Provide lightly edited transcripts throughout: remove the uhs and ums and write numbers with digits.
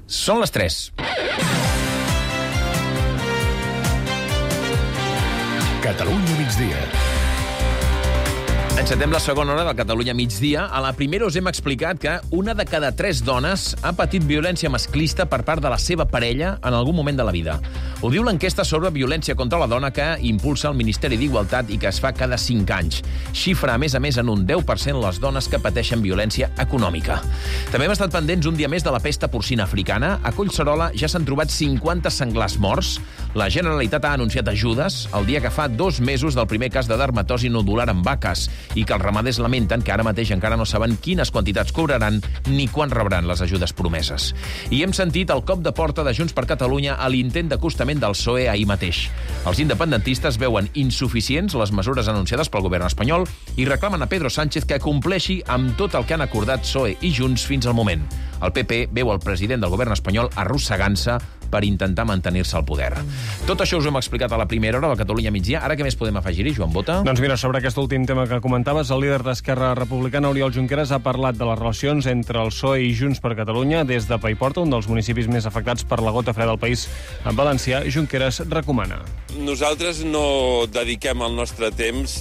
Són les 3. Catalunya migdia. Encetem la segona hora del Catalunya migdia. A la primera us hem explicat que una de cada 3 dones ha patit violència masclista per part de la seva parella en algun moment de la vida. Ho diu l'enquesta sobre violència contra la dona que impulsa el Ministeri d'Igualtat i que es fa cada 5 anys. Xifra, a més, en un 10% les dones que pateixen violència econòmica. També hem estat pendents un dia més de la pesta porcina africana. A Collserola ja s'han trobat 50 senglars morts. La Generalitat ha anunciat ajudes el dia que fa 2 mesos del primer cas de dermatosi nodular en vaques i que els ramaders lamenten que ara mateix encara no saben quines quantitats cobraran ni quan rebran les ajudes promeses. I hem sentit el cop de porta de Junts per Catalunya a l'intent d'acostament del PSOE ahir mateix. Els independentistes veuen insuficients les mesures anunciades pel govern espanyol i reclamen a Pedro Sánchez que compleixi amb tot el que han acordat PSOE i Junts fins al moment. El PP veu el president del govern espanyol arrossegant-se per intentar mantenir-se al poder. Tot això us ho hem explicat a la primera hora del Catalunya migdia. Ara què més podem afegir-hi, Joan Bota? Doncs mira, sobre aquest últim tema que comentaves, el líder d'Esquerra Republicana, Oriol Junqueras, ha parlat de les relacions entre el PSOE i Junts per Catalunya. Des de Paiporta, un dels municipis més afectats per la gota freda del país en valencià, Junqueras recomana. Nosaltres no dediquem el nostre temps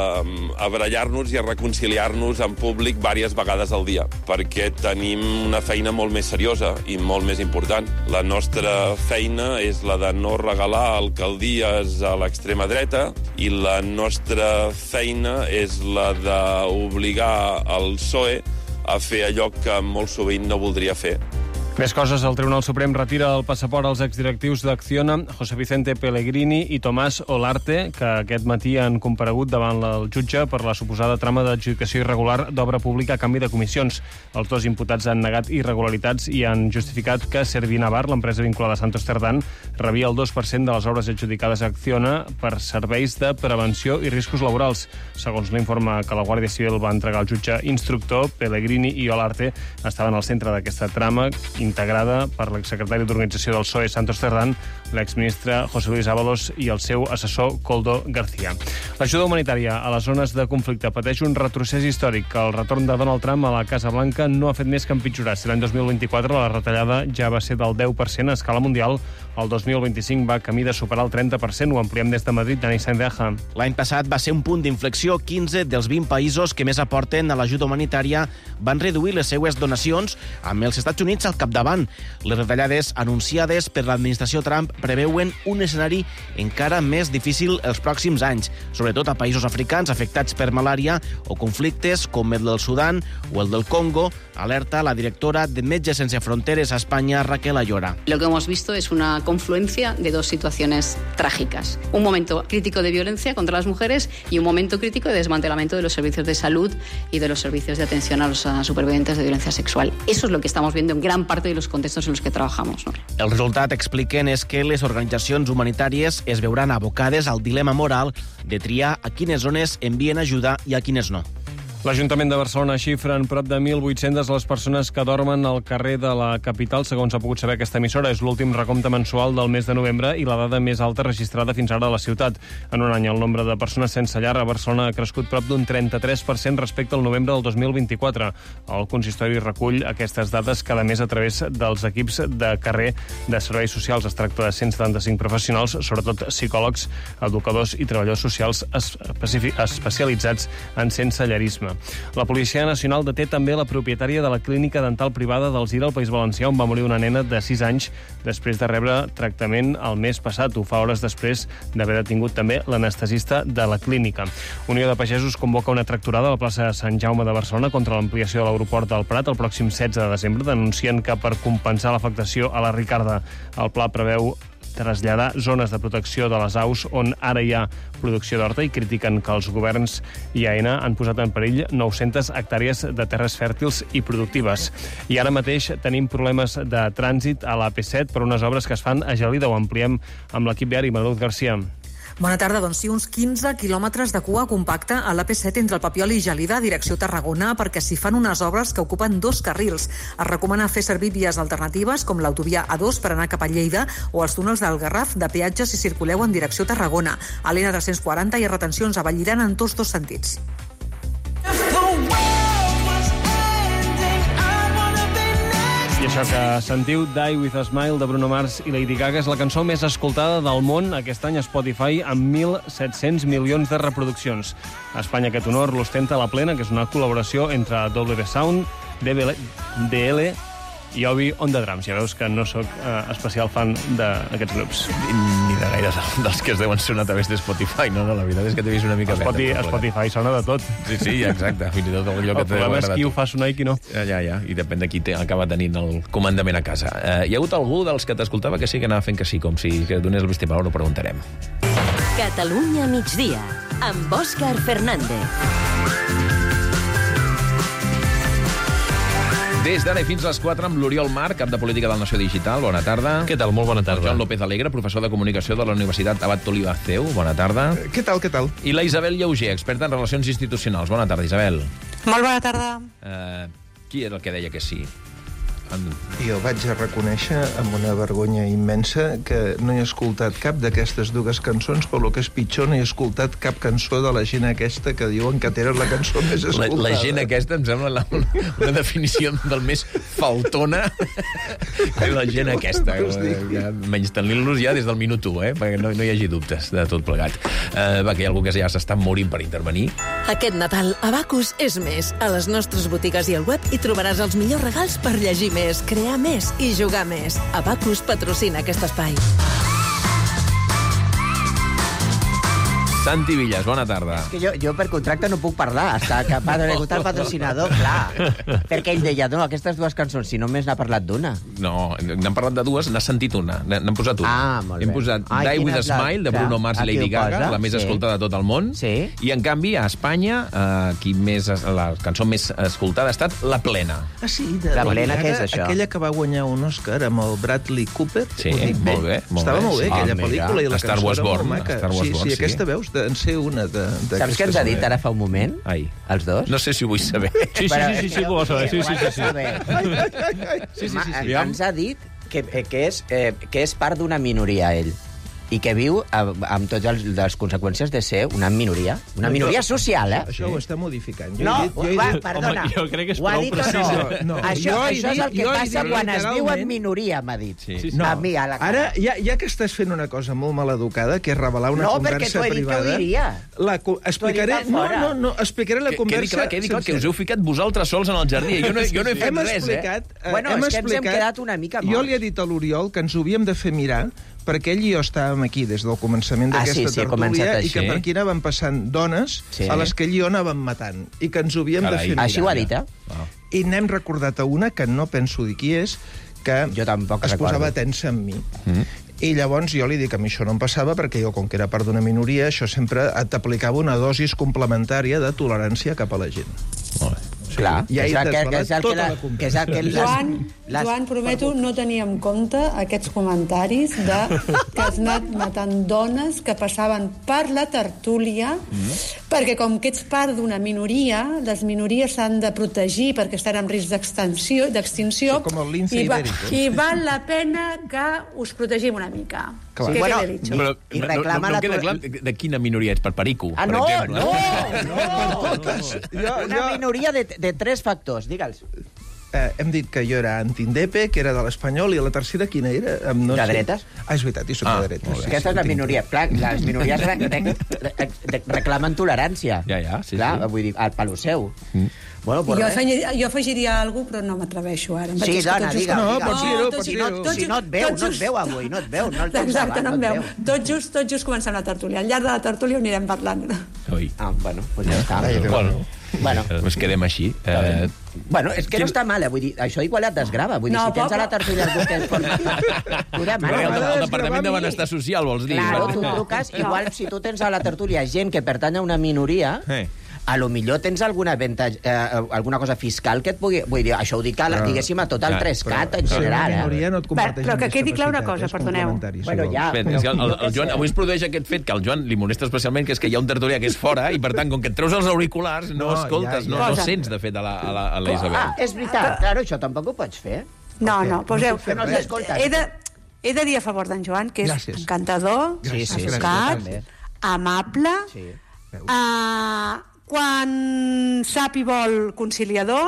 a barallar-nos i a reconciliar-nos en públic diverses vegades al dia, perquè tenim una feina molt més seriosa i molt més important. La nostra feina és la de no regalar alcaldies a l'extrema dreta i la nostra feina és la d'obligar el PSOE a fer allò que molt sovint no voldria fer. Més coses, el Tribunal Suprem retira el passaport als exdirectius d'Acciona, José Vicente Pellegrini i Tomás Olarte, que aquest matí han comparegut davant el jutge per la suposada trama d'adjudicació irregular d'obra pública a canvi de comissions. Els 2 imputats han negat irregularitats i han justificat que Servinavar, l'empresa vinculada a Santos Cerdán, rebia el 2% de les obres adjudicades a Acciona per serveis de prevenció i riscos laborals. Segons l'informe que la Guàrdia Civil va entregar al jutge instructor, Pellegrini i Olarte estaven al centre d'aquesta trama integrada per l'exsecretari d'Organització del PSOE, Santos Cerdán, l'exministre José Luis Ábalos i el seu assessor, Koldo García. L'ajuda humanitària a les zones de conflicte pateix un retrocés històric. El retorn de Donald Trump a la Casa Blanca no ha fet més que empitjorar. Si l'any 2024 la retallada ja va ser del 10% a escala mundial, el 2025 va camí de superar el 30%. Ho ampliem des de Madrid, Dani Sandeja. L'any passat va ser un punt d'inflexió. 15 dels 20 països que més aporten a l'ajuda humanitària van reduir les seues donacions, amb els Estats Units al capdavant. Les retallades anunciades per l'administració Trump preveuen un escenari encara més difícil els pròxims anys, sobretot a països africans afectats per malària o conflictes com el del Sudan o el del Congo, alerta la directora de Metges Sense Fronteres a España, Raquel Ayora. Lo que hemos visto es una confluencia de 2 situaciones trágicas. Un momento crítico de violencia contra las mujeres y un momento crítico de desmantelamiento de los servicios de salud y de los servicios de atención a los supervivientes de violencia sexual. Eso es lo que estamos viendo en gran parte de los contextos en los que trabajamos, ¿no? El resultat, expliquen, és que les organitzacions humanitàries es veuran abocades al dilema moral de triar a quines zones envien ajuda i a quines no. L'Ajuntament de Barcelona xifra en prop de 1.800 les persones que dormen al carrer de la capital, segons ha pogut saber aquesta emissora. És l'últim recompte mensual del mes de novembre i la dada més alta registrada fins ara a la ciutat. En un any, el nombre de persones sense llar a Barcelona ha crescut prop d'un 33% respecte al novembre del 2024. El consistori recull aquestes dades cada mes a través dels equips de carrer de serveis socials. Es tracta de 175 professionals, sobretot psicòlegs, educadors i treballadors socials especialitzats en sensellarisme. La Policia Nacional deté també la propietària de la clínica dental privada d'Alzira al País Valencià, on va morir una nena de 6 anys després de rebre tractament el mes passat. Ho fa hores després d'haver detingut també l'anestesista de la clínica. Unió de Pagesos convoca una tractorada a la plaça Sant Jaume de Barcelona contra l'ampliació de l'aeroport del Prat el pròxim 16 de desembre. Denuncien que per compensar l'afectació a la Ricarda, el pla preveu traslladar zones de protecció de les aus on ara hi ha producció d'horta i critiquen que els governs i AENA han posat en perill 900 hectàrees de terres fèrtils i productives. I ara mateix tenim problemes de trànsit a la P7 per unes obres que es fan a Gelida. Ho ampliem amb l'equip viari, Mariluz García. Bona tarda, doncs sí, uns 15 quilòmetres de cua compacta a l'AP7 entre el Papiol i Gelida, direcció Tarragona, perquè s'hi fan unes obres que ocupen 2 carrils. Es recomana fer servir vies alternatives, com l'autovia A2 per anar cap a Lleida o els túnels del Garraf de peatge si circuleu en direcció Tarragona. A l'N340 hi ha retencions a Vallirana en tots 2 sentits. I això Això que sentiu, Die With a Smile, de Bruno Mars i Lady Gaga, és la cançó més escoltada del món aquest any a Spotify, amb 1.700 milions de reproduccions. A Espanya aquest honor l'ostenta La Plena, que és una col·laboració entre WB Sound, DL i Obi on the Drums. Ja veus que no sóc especial fan d'aquests grups. Ni de gaire dels que es deuen sonar a través de Spotify, no? La veritat és que t'he vist una mica... A Spotify sona de tot. Sí, exacte. Fins i tot allò que el problema és qui ho fa sonar i qui no. Ja, i depèn de qui acaba tenint el comandament a casa. Hi ha hagut algú dels que t'escoltava que sí que anava fent que sí, com si que donés el vistiplau, ho preguntarem. Catalunya migdia, amb Òscar Fernández. Des d'ara i fins a les 4 amb l'Oriol Mar, cap de Política del Nació Digital. Bona tarda. Què tal? Molt bona tarda. El Joan López Alegre, professor de Comunicació de la Universitat Abat Oliva CEU. Bona tarda. Què tal? I la Isabel Lleuger, experta en relacions institucionals. Bona tarda, Isabel. Molt bona tarda. Qui era el que deia que sí? Jo vaig a reconèixer amb una vergonya immensa que no he escoltat cap d'aquestes dues cançons, però el que és pitjor, no he escoltat cap cançó de la gent aquesta que diuen que tenen la cançó més escoltada. La gent aquesta em sembla una definició del més faltona que la gent aquesta. Menys tenint-los ja des del minut 1, perquè no hi hagi dubtes de tot plegat. Va, que hi ha algú que ja s'està morint per intervenir. Aquest Nadal, Abacus és més. A les nostres botigues i al web hi trobaràs els millors regals per llegir més, crear més i jugar més. Abacus patrocina aquest espai. Santi Villas, bona tarda. És que jo per contracte no puc parlar, hasta que ha d'executar el patrocinador, clar. Perquè ell deia, no, aquestes dues cançons, si només n'ha parlat d'una. No, n'han parlat de dues, n'ha sentit una, n'han posat una. Ah, molt bé. Hem posat Die With a Smile, de Bruno Mars i Lady Gaga, la més escoltada de tot el món. Sí. I, en canvi, a Espanya, la cançó més escoltada ha estat La Plena. Ah, sí? La Plena, què és això? Aquella que va guanyar un Òscar amb el Bradley Cooper. Sí, molt bé. Estava molt bé, aquella pel·lícula, i la Star cançó Wars era Born, molt maca. Star Wars Born, sí, aquesta veus en ser una d'aquestes. Saps què ens ha dit ara fa un moment? Ai. Els dos? No sé si ho vull saber. Sí, ho vols saber. Sí. Ens ha dit que és part d'una minoria, ell. I que viu amb totes les conseqüències de ser una minoria. Una minoria social, Això ho està modificant. Perdona. Jo crec que és ho ha prou dit o precís. no? Això és el que passa quan es viu en minoria, m'ha dit. No, A mi, a la cara. ara, ja que estàs fent una cosa molt maleducada, que és revelar una conversa privada... No, perquè t'ho he dit que ho diria. Explicaré... No, explicaré la conversa... Quedi clar, que us heu ficat vosaltres sols en el jardí. Jo no he fet res, Bueno, és que ens hem quedat una mica morts. Jo li he dit a l'Oriol que ens ho havíem de fer mirar, perquè ell i jo estàvem aquí des del començament d'aquesta tertúlia i que per aquí anaven passant dones a les que ell i jo anàvem matant i que ens ho havíem de fer mirar. Així ho ha dit, I n'hem recordat a una, que no penso dir qui és, que es posava tensa amb mi. I llavors jo li dic que a mi això no em passava perquè jo, com que era part d'una minoria, això sempre t'aplicava una dosis complementària de tolerància cap a la gent. Molt bé. Clar, ja he desvelat tota la conversa. Joan, prometo no tenir en compte aquests comentaris que has anat matant dones que passaven per la tertúlia, perquè com que ets part d'una minoria, les minories s'han de protegir perquè estan en risc d'extinció, i val la pena que us protegim una mica. Clar. Sí, bueno, no queda clar de quina minoria ets, per Perico, per exemple. Una minoria de 3 factors, digue'ls. Hem dit que jo era anti-indepe, que era de l'Espanyol, i la tercera quina era? De dretes. És veritat, jo soc de dretes. Aquesta és la minoria. Clar, les minories reclamen tolerància. Ja, sí. Vull dir, pel seu. Bueno, jo afegiria alguna cosa, però no m'atreveixo ara. Sí, dona, digue-ho. No, pots dir-ho. Si no et veu avui, no et veu. Exacte, no em veu. Tot just comencem la tertúlia. Al llarg de la tertúlia ho anirem parlant. Bueno, doncs ja està. Bueno, ens quedem així. Bueno, és que no està mal, vull dir, això igual et desgrava. Vull dir, si tens a la tertúlia algú que el Departament de Benestar Social, vols dir? Claro, tu truques, igual si tu tens a la tertúlia gent que pertany a una minoria, a lo millor tens alguna cosa fiscal que et pugui... Vull dir, això ho dic, diguéssim, a tot el 3CAT en general. Però que quedi clar una cosa, perdoneu. Bueno, ja... El Joan, avui es produeix aquest fet que el Joan li molesta especialment, que és que hi ha un tertulià que és fora i, per tant, com que et treus els auriculars, no escoltes, no sents, de fet, a la Isabel. Ah, és veritat, claro, això tampoc ho pots fer. No, poseu... He de dir a favor d'en Joan que és encantador, educat, amable, quan sap i vol conciliador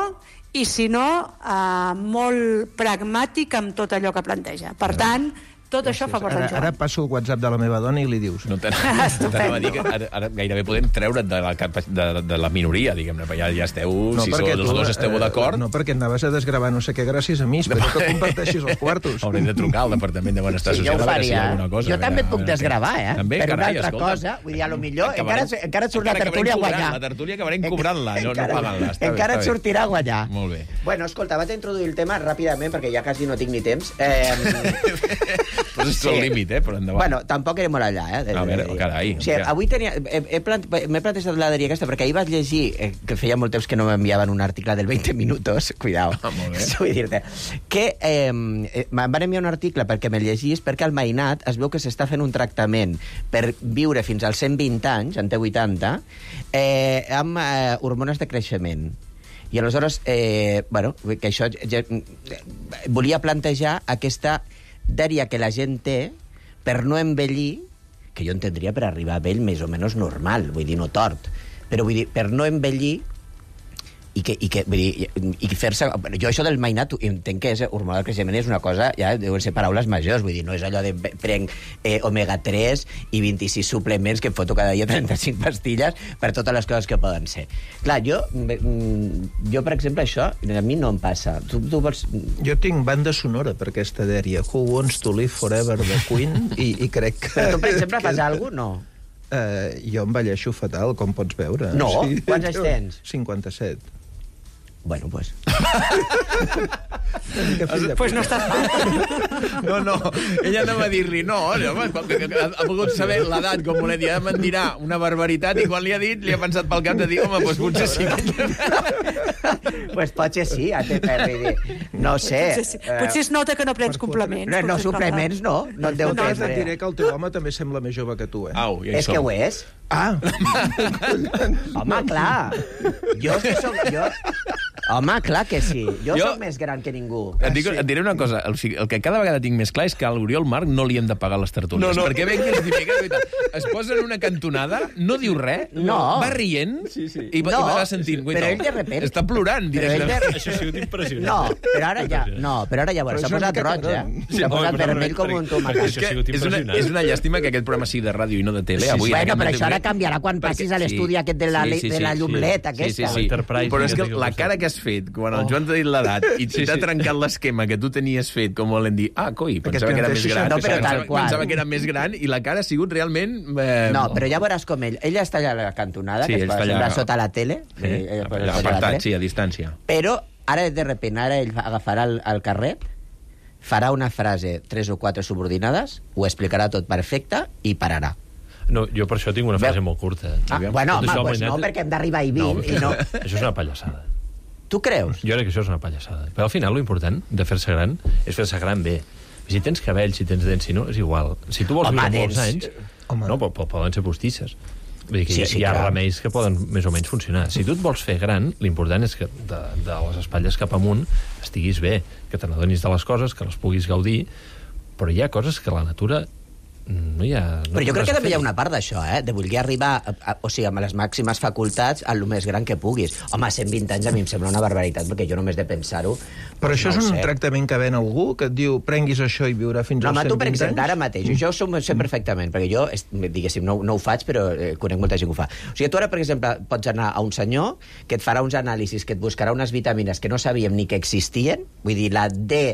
i si no, molt pragmàtic amb tot allò que planteja. Per tant, tot això fa portar Joan. Ara passo el WhatsApp de la meva dona i li dius. No t'anava a dir que ara gairebé podem treure't de la minoria, diguem-ne, ja esteu, si els dos esteu d'acord. No, perquè anaves a desgravar no sé què gràcies a mi, espero que comparteixis els quartos. Haurem de trucar al Departament de Benestar Social. Jo ho faria. Jo també et puc desgravar, per una altra cosa. Vull dir, a lo millor encara et surt la tertúlia a guanyar. La tertúlia acabarem cobrant-la, no pagant-la. Encara et sortirà a guanyar. Molt bé. Bueno, escolta, vaig a introduir el tema ràpidament, perquè ja quasi no tinc ni temps. Pues és el límit, però endavant. Bueno, tampoc era molt allà, A veure, carai. O sigui, avui m'he plantejat l'aderia aquesta, perquè ahir vaig llegir, que feia molt temps que no m'enviaven un article del 20 minutos, cuidao, molt bé. vull dir-te, que me'n van enviar un article perquè me'l llegís, perquè al Mainat es veu que s'està fent un tractament per viure fins als 120 anys, en té 80, amb hormones de creixement. I aleshores, que això... volia plantejar aquesta dèria que la gent té per no envellir, que jo entendria per arribar a vell més o menys normal, vull dir, no tort, però vull dir, per no envellir i fer-se... Jo això del Mainat entenc que és hormonal creixement, és una cosa, ja deuen ser paraules majors, vull dir, no és allò de prenc omega-3 i 26 suplements que em foto cada dia 35 pastilles per totes les coses que poden ser. Clar, jo per exemple, això a mi no em passa. Tu vols... Jo tinc banda sonora per aquesta dèria, Who Wants to Live Forever, de Queen, i crec que... Però tu, per exemple, fas alguna cosa? No. Jo envelleixo fatal, com pots veure. No? Quants anys tens? 57. Bueno, pues... Pues no estàs mal. No, ella anava a dir-li no, ha pogut saber l'edat, com voler dir, me'n dirà una barbaritat, i quan li ha dit, li ha pensat pel cap de dir, home, doncs potser sí. Pues potser sí, no sé. Potser es nota que no prens complements. No, suplements no et deu prendre. Et diré que el teu home també sembla més jove que tu, Au, ja és que ho és. Home, clar. Home, clar que sí. Jo soc més gran que ningú. Et diré una cosa. El que cada vegada tinc més clar és que a l'Oriol Marc no li hem de pagar les tertúlies. No. Perquè veig que és dimecres, es posa en una cantonada, no diu res, va rient i va sentint. Però ell de repente... Està plorant. Això ha sigut impressionant. Però ara ja s'ha posat roig, S'ha posat vermell com un tomacat. És una llàstima que aquest programa sigui de ràdio i no de tele. Bueno, però això ara canviarà quan passis a l'estudi aquest de la llumleta aquesta. Però és que la cara que has fet quan el Joan t'ha dit l'edat i t'ha trencat l'esquema que tu tenies fet, com volen dir, coi, pensava que era més gran. Pensava que era més gran i la cara ha sigut realment... No, però ja veuràs com ell està allà a la cantonada, que es posa sempre sota la tele. Apartat, sí, a distància. Però ara, de repente, ell agafarà el carret, farà una frase 3 o 4 subordinades, ho explicarà tot perfecte i pararà. No, jo per això tinc una frase molt curta. Bueno, home, no, perquè hem d'arribar a 20 i no... Això és una pallassada. Tu creus? Jo crec que això és una pallassada. Però al final l'important de fer-se gran és fer-se gran bé. Si tens cabell, si tens dents, si no, és igual. Si tu vols viure molts anys, no, poden ser postisses. Vull dir que hi ha remeis que poden més o menys funcionar. Si tu et vols fer gran, l'important és que de les espatlles cap amunt estiguis bé, que te n'adonis de les coses, que les puguis gaudir, però hi ha coses que la natura no hi ha... Però jo crec que també hi ha una part d'això, de voler arribar, amb les màximes facultats, al més gran que puguis. Home, 120 anys a mi em sembla una barbaritat, perquè jo només de pensar-ho... Però això és un tractament que ven algú, que et diu, prenguis això i viurà fins als 120 anys? No, tu, per exemple, ara mateix, jo ho sé perfectament, perquè jo, diguéssim, no ho faig, però conec molta gent que ho fa. O sigui, tu ara, per exemple, pots anar a un senyor que et farà uns anàlisis, que et buscarà unes vitamines que no sabíem ni que existien, vull dir, la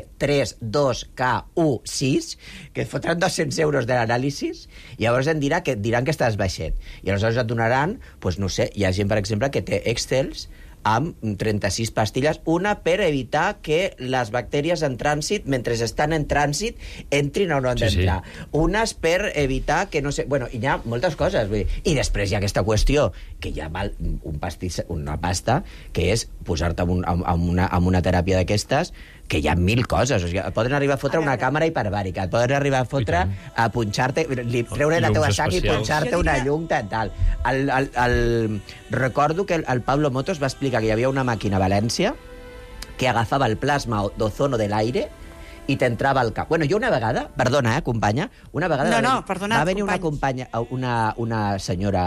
D32K16, que et fotran 200 euros de l'anàlisi, i llavors diran que estàs baixet. I aleshores et donaran, doncs no sé, hi ha gent, per exemple, que té Excels amb 36 pastilles, una per evitar que les bactèries en trànsit, mentre estan en trànsit, entrin o no han d'entrar. Unes per evitar que, no sé... Bueno, hi ha moltes coses. Vull dir. I després hi ha aquesta qüestió, que hi ha una pasta, que és posar-te amb una teràpia d'aquestes, que hi ha 1000 coses. O sigui, poden arribar a fotre una càmera hiperbàrica, poden arribar a fotre a punxar-te, treure la teva sang i punxar-te una llum, tal. Recordo que el Pablo Motos va explicar que hi havia una màquina a València que agafava el plasma d'ozono de l'aire i t'entrava al cap. Bueno, jo una vegada, perdona, companya, una vegada perdona, va venir una companya, una senyora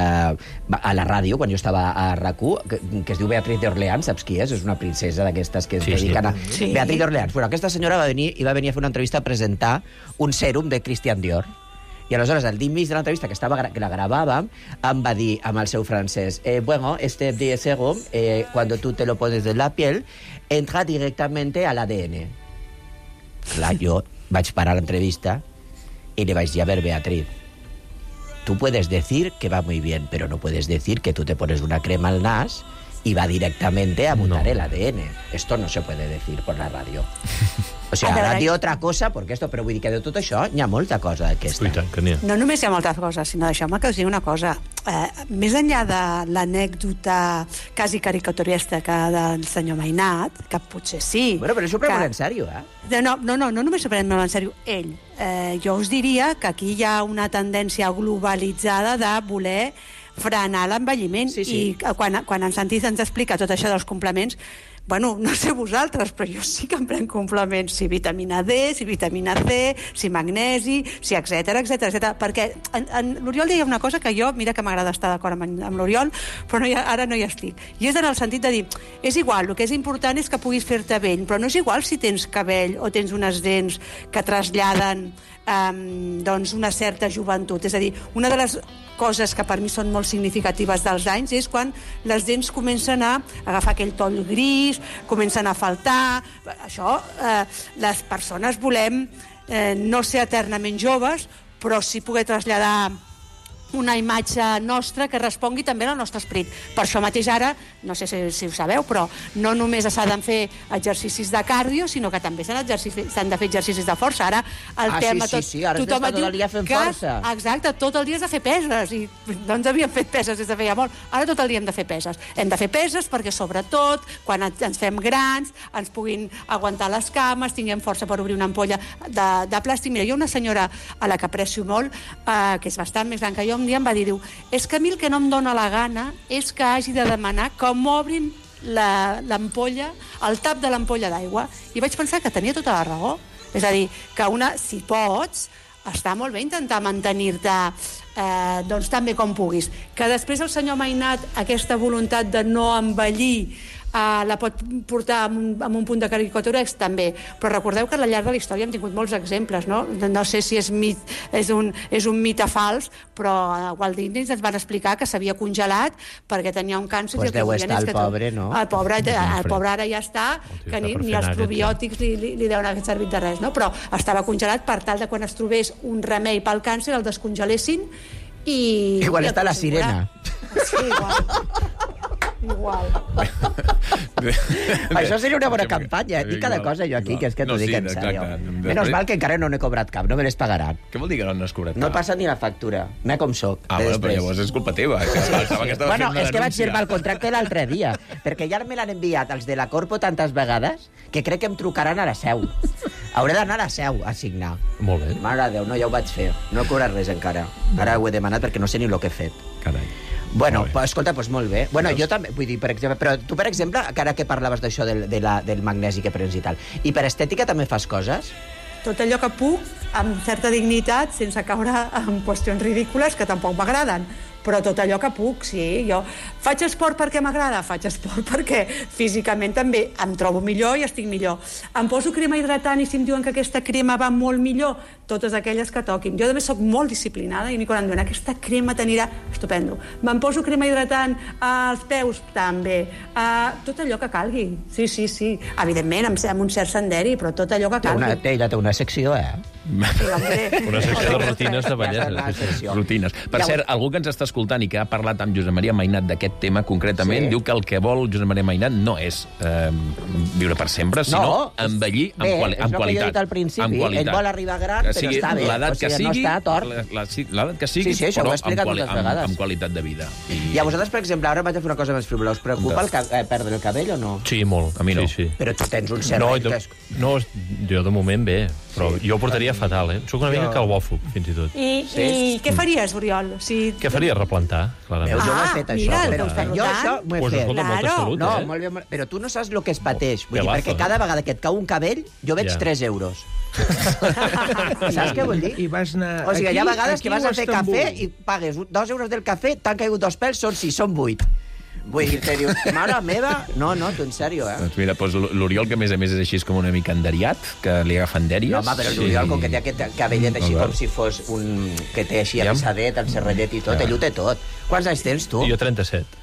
a la ràdio, quan jo estava a RAC1, que es diu Beatriz d'Orleans, saps qui és? És una princesa d'aquestes que es dediquen a... Sí. Beatriz d'Orleans. Bueno, aquesta senyora va venir a fer una entrevista a presentar un sèrum de Christian Dior. I aleshores, al mig de l'entrevista, que la gravàvem, em va dir, amb el seu francès, bueno, este serum, cuando tú te lo pones de la piel, entra directamente al ADN. Clar, jo vaig parar l'entrevista y le vaig dir, a ver, Beatriz, tú puedes decir que va muy bien, pero no puedes decir que tú te pones una crema al nas y va directamente a mutar el ADN. Esto no se puede decir por la radio. O sigui, ara et diu otra cosa, perquè esto, però vull dir que de tot això n'hi ha molta cosa d'aquesta. No només hi ha moltes coses, sinó deixeu-me que us digui una cosa. Més enllà de l'anècdota quasi caricaturesca del senyor Mainat, que potser sí... Bueno, però s'ho pren molt en sèrio, No només s'ho pren molt en sèrio ell. Jo us diria que aquí hi ha una tendència globalitzada de voler frenar l'envelliment. Sí. I quan en Santi ens explica tot això dels complements, bueno, no sé vosaltres, però jo sí que em prenc complements, si vitamina D, si vitamina C, si magnesi, si etcètera, perquè l'Oriol deia una cosa que jo, mira que m'agrada estar d'acord amb l'Oriol, però ara no hi estic. I és en el sentit de dir, és igual, el que és important és que puguis fer-te vell, però no és igual si tens cabell o tens unes dents que traslladen doncs una certa joventut. És a dir, una de les coses que per mi són molt significatives dels anys és quan les dents comencen a agafar aquell toll gris, comencen a faltar. Això, les persones volem no ser eternament joves, però sí poder traslladar una imatge nostra que respongui també al nostre esperit. Per això mateix ara, no sé si ho sabeu, però no només s'han de fer exercicis de cardio, sinó que també s'han de fer exercicis de força. Ara el tema... Sí, ara tothom tot el dia fent força. Exacte, tot el dia has de fer peses, i no ens havíem fet peses des de feia molt. Ara tot el dia hem de fer peses. Hem de fer peses perquè, sobretot, quan ens fem grans, ens puguin aguantar les cames, tinguem força per obrir una ampolla de plàstic. Mira, hi ha una senyora a la que aprecio molt, que és bastant més gran que jo, un dia em va dir, és que a mi el que no em dóna la gana és que hagi de demanar que m'obrin l'ampolla, el tap de l'ampolla d'aigua. I vaig pensar que tenia tota la raó. És a dir, que si pots, està molt bé intentar mantenir-te doncs tan bé com puguis. Que després el senyor Mainat, aquesta voluntat de no envellir, la pot portar amb un punt de caricatura també, però recordeu que al llarg de la història hem tingut molts exemples, no? No sé si és un mite fals, però a Walt Disney ens van explicar que s'havia congelat perquè tenia un càncer. Pues deu estar el pobre, no? El pobre ara ja està, que ni els probiòtics li deuen haver servit de res, no? Però estava congelat per tal de quan es trobés un remei pel càncer el descongelessin i... Igual està la sirena. Sí, igual. Això seria una bona campanya. Dic cada cosa jo aquí, que és que t'ho dic en sèrio. Menys mal que encara no n'he cobrat cap, no me les pagaran. Què vol dir que no n'has cobrat cap? No passa ni la factura. Mira com soc. Bueno, però llavors és culpa teva. Bueno, és que vaig firmar el contracte l'altre dia, perquè ja me l'han enviat els de la Corpo tantes vegades que crec que em trucaran a la seu. Hauré d'anar a la seu a signar. Molt bé. Mare de Déu, no, ja ho vaig fer. No he cobrat res encara. Ara ho he demanat perquè no sé ni el que he fet. Carai. Bueno, pues, escolta, doncs molt bé. Bueno, jo també, vull dir, per exemple, però tu, per exemple, ara que parlaves d'això del magnesi que prens i tal, i per estètica també fas coses? Tot allò que puc, amb certa dignitat, sense caure en qüestions ridícules que tampoc m'agraden. Però tot allò que puc, sí. Jo faig esport perquè m'agrada, faig esport perquè físicament també em trobo millor i estic millor. Em poso crema hidratant i si em diuen que aquesta crema va molt millor, totes aquelles que toquin. Jo, a més, soc molt disciplinada i quan em diuen aquesta crema t'anirà estupendo. Me'n poso crema hidratant als peus, també. Tot allò que calgui. Sí. Evidentment, amb un cert senderi, però tot allò que calgui. Ella té una secció, Una secció de rutines de bellesa. Rutines. Per cert, algú que ens està escoltant i que ha parlat amb Josep Maria Mainat d'aquest tema concretament, diu que el que vol Josep Maria Mainat no és viure per sempre, sinó envellir amb qualitat. És el que jo he dit al principi. Ell vol arribar gran, però està bé. L'edat que sigui, l'edat que sigui, però amb qualitat de vida. I a vosaltres, per exemple, ara vaig a fer una cosa més frivola. Us preocupa perdre el cabell o no? Sí, molt. A mi no. Sí. Però tu tens un cert... No, jo de moment bé. Però jo ho portaria fatal, Soc una mica calbòfob, fins i tot. I què faries, Oriol? Què faria? Replantar, clarament. Jo ho he fet, això. Jo això m'ho he Pues fet. escolta, molta salut, No, molt bé, però tu no saps el que es pateix. Vull dir, perquè cada vegada que et cau un cabell, jo veig 3 euros. Saps què vull dir? I vas anar... O sigui, hi ha vegades que vas a fer cafè i pagues 2 euros del cafè, t'han caigut 2 pèls, són 6, són 8. Vull dir, te dius, mare meva... No, tu, en sèrio, Doncs mira, l'Oriol, que a més és així com una mica enderiat, que li agafen dèries... No, home, però l'Oriol, com que té aquest cabellet així com si fos un... que té així avisadet, amb serrellet i tot, ell ho té tot. Quants anys tens, tu? Jo 37.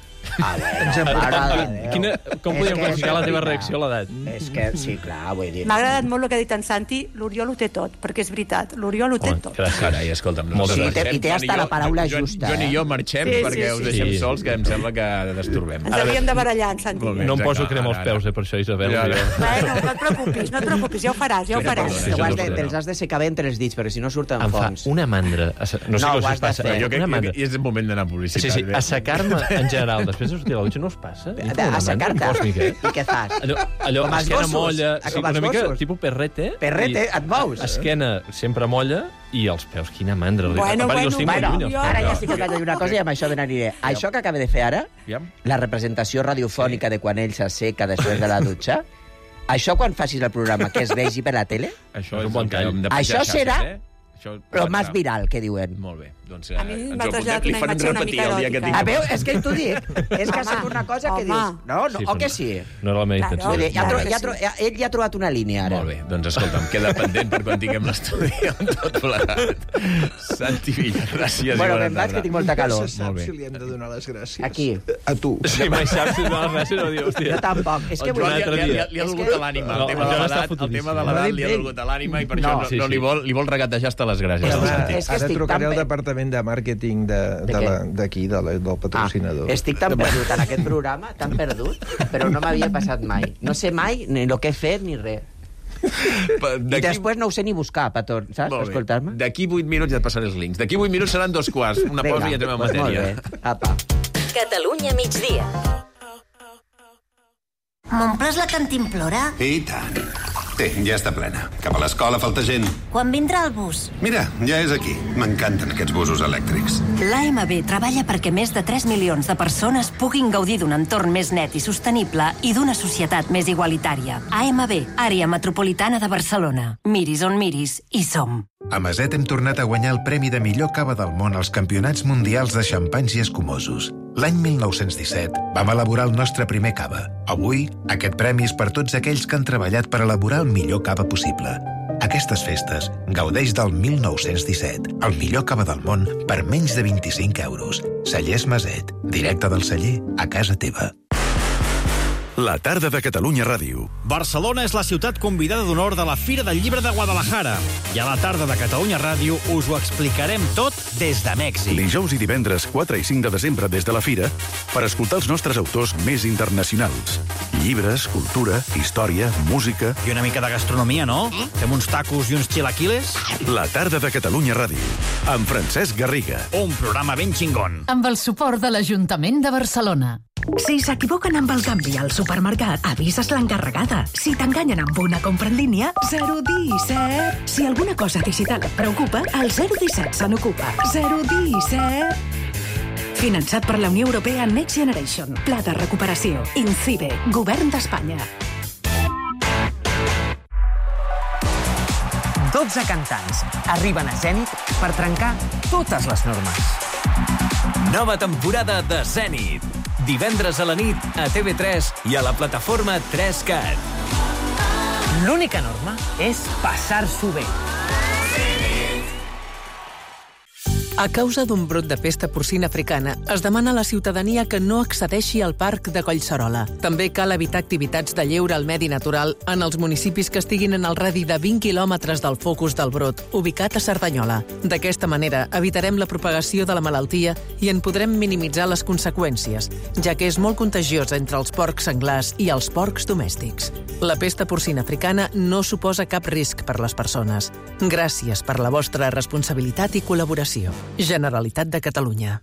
Com podríem qualificar la teva reacció a l'edat? És que, sí, clar, vull dir... M'ha agradat molt el que ha dit en Santi, l'Oriol ho té tot, perquè és veritat, l'Oriol ho té tot. Carai, escolta'm. I té hasta la paraula justa. Joan i jo marxem perquè us deixem sols, que em sembla que destorbem. Ens havíem de barallar, en Santi. No em poso crema als peus, per això, Isabel. Bueno, no et preocupis, ja ho faràs. Te'ls has de secar bé entre els dits, perquè si no surten fons. Em fa una mandra. No sé què us passa. Jo crec que és el moment d'anar a publicitat. Sí, assecar-me en general, després de sortir a la dutxa, no us passa? Assecar-te. I què fas? Allò, esquena molla, una mica tipus perrete. Perrete, et mous? Esquena sempre molla i els peus, quina mandra. Bueno, ara ja sí que t'haig de dir una cosa i amb això me n'aniré. Això que acaba de fer ara, la representació radiofònica de quan ell s'asseca després de la dutxa, això quan facis el programa que es vegi per la tele, això serà lo más viral, que diuen. Molt bé. Doncs a mi m'ha traslladat una imatge una mica eròtica. A veure, és que t'ho dic. És que ha estat una cosa que dius... No, o que sí? No era la meva intenció. Ell ja ha trobat una línia, ara. Molt bé, doncs escolta'm, queda pendent per quan tinguem l'estudi amb tot plegat. Santi Villa, gràcies. Bueno, me'n vaig, que tinc molta calor. No se sap si li hem de donar les gràcies. A qui? A tu. Sí, mai saps si donar les gràcies o dir, hòstia. Jo tampoc. És que li ha dolgut a l'ànima. El tema de l'edat li ha dolgut a l'ànima i per això no li vol regatejar hasta les gràcies. Ara trucaré al departament de màrqueting d'aquí, del patrocinador. Estic tan perdut en aquest programa, tan perdut, però no m'havia passat mai. No sé mai ni el que he fet ni res. I després no ho sé ni buscar, Pator, saps? Escoltar-me. D'aquí 8 minuts ja et passaré els links. D'aquí 8 minuts seran 2:15. Una pausa i ja entrem en matèria. Molt bé. Apa. Catalunya migdia. M'omples la cantimplora? I tant. Té, ja està plena. Cap a l'escola falta gent. Quan vindrà el bus? Mira, ja és aquí. M'encanten aquests busos elèctrics. L'AMB treballa perquè més de 3 milions de persones puguin gaudir d'un entorn més net i sostenible i d'una societat més igualitària. AMB, Àrea Metropolitana de Barcelona. Miris on miris, hi som. A Maset hem tornat a guanyar el premi de millor cava del món als Campionats Mundials de Xampanys i Escumosos. L'any 1917 vam elaborar el nostre primer cava. Avui, aquest premi és per tots aquells que han treballat per elaborar el millor cava possible. Aquestes festes, gaudeix del 1917, el millor cava del món per menys de 25 euros. Cellers Maset, directe del celler a casa teva. La tarda de Catalunya Ràdio. Barcelona és la ciutat convidada d'honor de la Fira del Llibre de Guadalajara. I a la tarda de Catalunya Ràdio us ho explicarem tot des de Mèxic. Dijous i divendres 4 i 5 de desembre des de la Fira per escoltar els nostres autors més internacionals. Llibres, cultura, història, música... I una mica de gastronomia, no? Fem uns tacos i uns chilaquiles? La tarda de Catalunya Ràdio. Amb Francesc Garriga. Un programa ben xingón. Amb el suport de l'Ajuntament de Barcelona. Si s'equivoquen amb el canvi al supermercat, avises l'encarregada. Si t'enganyen amb una compra en línia, 017. Si alguna cosa digital et preocupa, el 017 se n'ocupa. 017. Finançat per la Unió Europea Next Generation. Pla de recuperació. INCIBE. Govern d'Espanya. 12 cantants arriben a Zènit per trencar totes les normes. Nova temporada de Zènit. Divendres a la nit a TV3 i a la plataforma 3Cat. L'única norma és passar-s'ho bé. A causa d'un brot de pesta porcina africana, es demana a la ciutadania que no accedeixi al parc de Collserola. També cal evitar activitats de lleure al medi natural en els municipis que estiguin en el radi de 20 quilòmetres del focus del brot, ubicat a Cerdanyola. D'aquesta manera, evitarem la propagació de la malaltia i en podrem minimitzar les conseqüències, ja que és molt contagiosa entre els porcs senglars i els porcs domèstics. La pesta porcina africana no suposa cap risc per les persones. Gràcies per la vostra responsabilitat i col·laboració. Generalitat de Catalunya.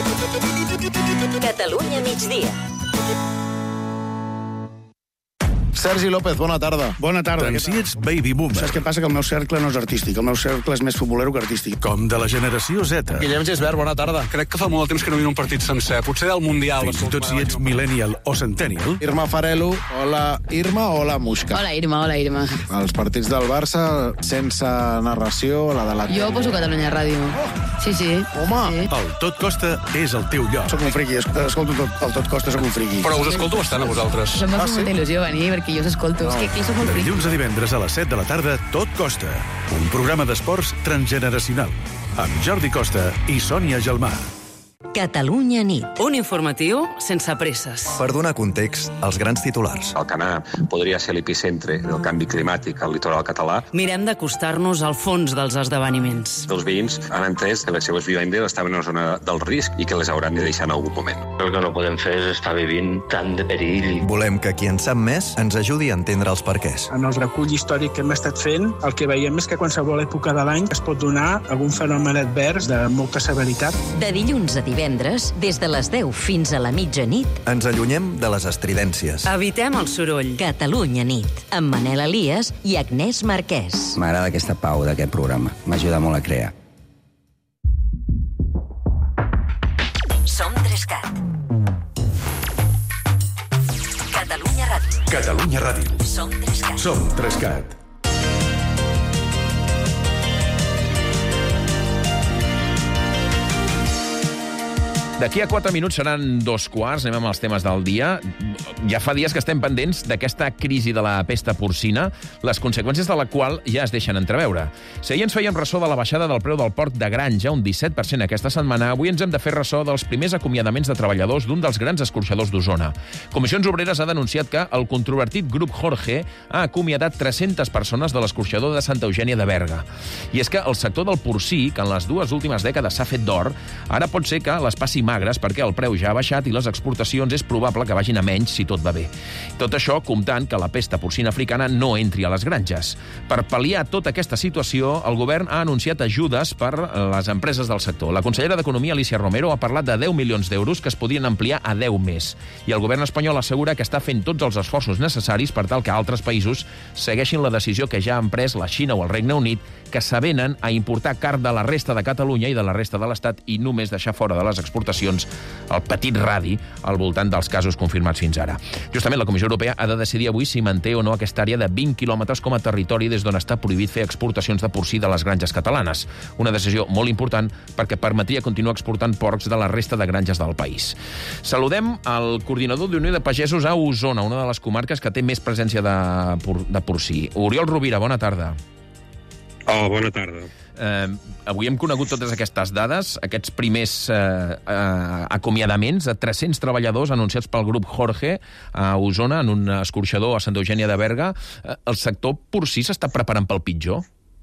Catalunya migdia. Sergi López, bona tarda. Bona tarda. Tant si ets baby boomer. Saps què passa? Que el meu cercle no és artístic. El meu cercle és més futbolero que artístic. Com de la generació Z. Guillem Gisbert, bona tarda. Crec que fa molt temps que no miro un partit sencer. Potser del Mundial. Fins i tot si ets millennial o centennial. Irma Farelo, hola Irma, hola Muixca. Hola Irma. Els partits del Barça, sense narració, la de la... Jo poso Catalunya Ràdio. Sí. Home! Sí. El Tot Costa és el teu lloc. Soc un friqui, escolto el Tot Costa, soc un friqui. Però us escolto bastant a vosaltres. Em fa molta il·lusió venir, perquè jo us escolto. És que soc molt friqui. Dilluns a divendres a les 7 de la tarda, Tot Costa. Un programa d'esports transgeneracional. Amb Jordi Costa i Sònia Gelmà. Catalunya nit. Un informatiu sense presses. Per donar context als grans titulars. Alcanar podria ser l'epicentre del canvi climàtic al litoral català. Mirem d'acostar-nos al fons dels esdeveniments. Els veïns han entès que les seues vivendes estaven en una zona del risc i que les hauran de deixar en algun moment. El que no podem fer és estar vivint tant de perill. Volem que qui en sap més ens ajudi a entendre els perquès. En el recull històric que hem estat fent, el que veiem és que a qualsevol època de l'any es pot donar algun fenomen advers de molta severitat. De dilluns a divendres, des de les 10 fins a la mitjanit, ens allunyem de les estridències. Evitem el soroll. Catalunya nit, amb Manel Elias i Agnès Marquès. M'agrada aquesta pau d'aquest programa. M'ajuda molt a crear. Som 3CAT. Catalunya Ràdio. Catalunya Ràdio. Som 3CAT. Som 3CAT. D'aquí a 4 minuts seran 2:15, anem amb els temes del dia. Ja fa dies que estem pendents d'aquesta crisi de la pesta porcina, les conseqüències de la qual ja es deixen entreveure. Si ahir ens fèiem ressò de la baixada del preu del porc de granja, un 17% aquesta setmana, avui ens hem de fer ressò dels primers acomiadaments de treballadors d'un dels grans escorxadors d'Osona. Comissions Obreres ha denunciat que el controvertit grup Jorge ha acomiadat 300 persones de l'escorxador de Santa Eugènia de Berga. I és que el sector del porcí, que en les 2 últimes dècades s'ha fet d'or, ara pot ser que les passi magres perquè el preu ja ha baixat i les exportacions és probable que vagin a menys si tot va bé. Tot això comptant que la pesta porcina africana no entri a les granges. Per pal·liar tota aquesta situació, el govern ha anunciat ajudes per les empreses del sector. La consellera d'Economia, Alicia Romero, ha parlat de 10 milions d'euros que es podien ampliar a 10 més. I el govern espanyol assegura que està fent tots els esforços necessaris per tal que altres països segueixin la decisió que ja han pres la Xina o el Regne Unit, que s'avenen a importar carn de la resta de Catalunya i de la resta de l'Estat i només deixar fora de les exportacions el petit radi al voltant dels casos confirmats fins ara. Justament la Comissió Europea ha de decidir avui si manté o no aquesta àrea de 20 quilòmetres com a territori des d'on està prohibit fer exportacions de porcí de les granges catalanes. Una decisió molt important perquè permetria continuar exportant porcs de la resta de granges del país. Saludem el coordinador d'Unió de Pagesos a Osona, una de les comarques que té més presència de porcí. Oriol Rovira, bona tarda. Bona tarda. Avui hem conegut totes aquestes dades, aquests primers acomiadaments de 300 treballadors anunciats pel grup Jorge a Osona, en un escorxador a Santa Eugènia de Berga. El sector porcí s'està preparant pel pitjor?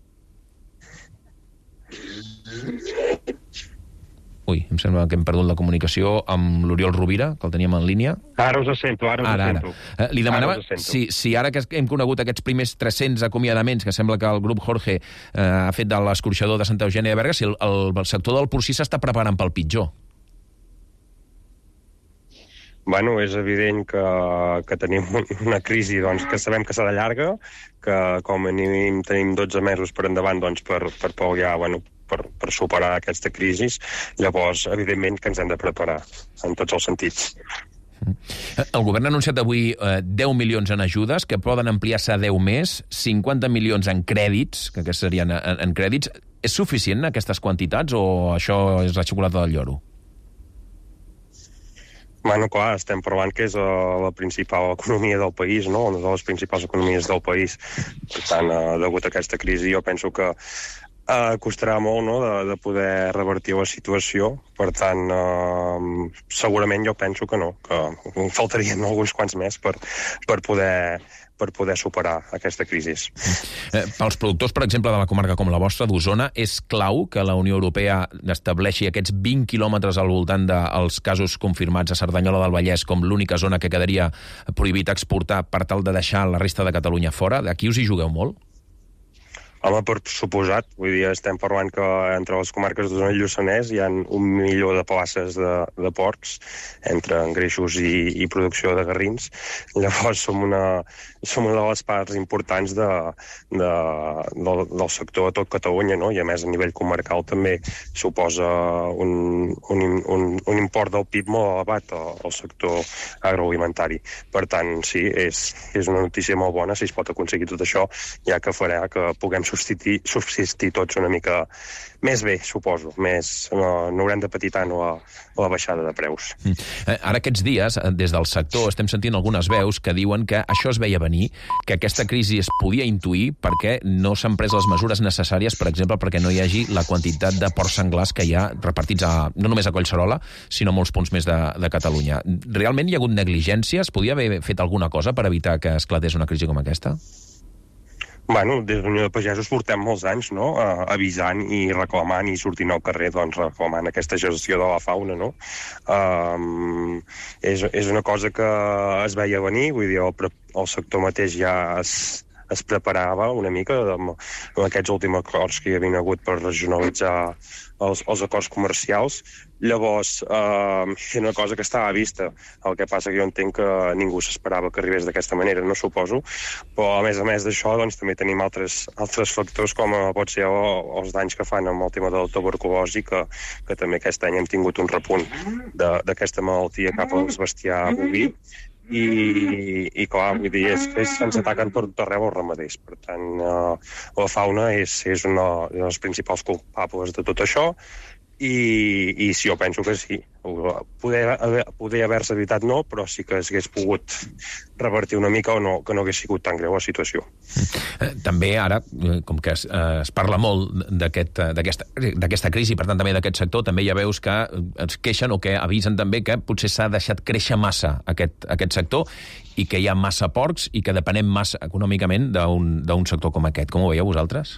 Ui, em sembla que hem perdut la comunicació amb l'Oriol Rovira, que el teníem en línia. Ara us sento, ara us sento. Li demanava si ara que hem conegut aquests primers 300 acomiadaments que sembla que el grup Jorge ha fet de l'escorxador de Santa Eugènia de Berga, si el sector del porcí s'està preparant pel pitjor. Bueno, és evident que tenim una crisi que sabem que serà llarga, que com a mínim tenim 12 mesos per endavant per pal·liar, per superar aquesta crisi. Llavors, evidentment, que ens hem de preparar en tots els sentits. El govern ha anunciat avui 10 milions en ajudes, que poden ampliar-se a 10 més, 50 milions en crèdits, que aquests serien en crèdits. És suficient aquestes quantitats o això és la xocolata del lloro? Bueno, clar, estem parlant que és la principal economia del país, no? Una de les principals economies del país. Per tant, degut a aquesta crisi, jo penso que costarà molt, no?, de poder revertir la situació. Per tant, segurament jo penso que no, que faltarien alguns quants més per poder superar aquesta crisi. Pels productors, per exemple, de la comarca com la vostra, d'Osona, és clau que la Unió Europea estableixi aquests 20 quilòmetres al voltant dels casos confirmats a Cerdanyola del Vallès com l'única zona que quedaria prohibit exportar per tal de deixar la resta de Catalunya fora. Aquí us hi jugueu molt? Home, per suposat, vull dir, estem parlant que entre les comarques d'Osona i Lluçanès hi ha 1 milió de places de porcs, entre engreixos i producció de garrins. Llavors som una de les parts importants del sector a tot Catalunya, no? I a més a nivell comarcal també suposa un import del PIB molt elevat al sector agroalimentari. Per tant, sí, és una notícia molt bona si es pot aconseguir tot això, ja que farà que puguem subsistir tots una mica més bé, suposo. No haurem de patir tant la baixada de preus. Ara aquests dies, des del sector, estem sentint algunes veus que diuen que això es veia venir, que aquesta crisi es podia intuir perquè no s'han pres les mesures necessàries, per exemple, perquè no hi hagi la quantitat de porcs senglars que hi ha repartits no només a Collserola, sinó a molts punts més de Catalunya. Realment hi ha hagut negligència? Es podia haver fet alguna cosa per evitar que esclatés una crisi com aquesta? Bueno, des de Unió de Pagesos portem molts anys, no?, avisant i reclamant i sortint al carrer, doncs, reclamant aquesta gestió de la fauna, no? És una cosa que es veia venir, vull dir, el sector mateix ja es preparava una mica amb aquests últims acords que hi havia hagut per regionalitzar els acords comercials. Llavors, és una cosa que estava vista. El que passa que jo entenc que ningú s'esperava que arribés d'aquesta manera, no suposo. Però, a més d'això, doncs, també tenim altres factors, com pot ser els danys que fan amb el tema del tuberculosi, que també aquest any hem tingut un repunt d'aquesta malaltia cap al bestiar boví. I clar, vull dir, se'ns ataquen per tot arreu els ramaders. Per tant, la fauna és una de les principals culpables de tot això. I sí, jo penso que sí. Poder haver-se evitat no, però sí que s'hagués pogut revertir una mica o que no hagués sigut tan greu la situació. També ara, com que es parla molt d'aquesta crisi, per tant també d'aquest sector, també hi ha veus que es queixen o que avisen també que potser s'ha deixat créixer massa aquest sector i que hi ha massa porcs i que depenem massa econòmicament d'un sector com aquest. Com ho veieu vosaltres?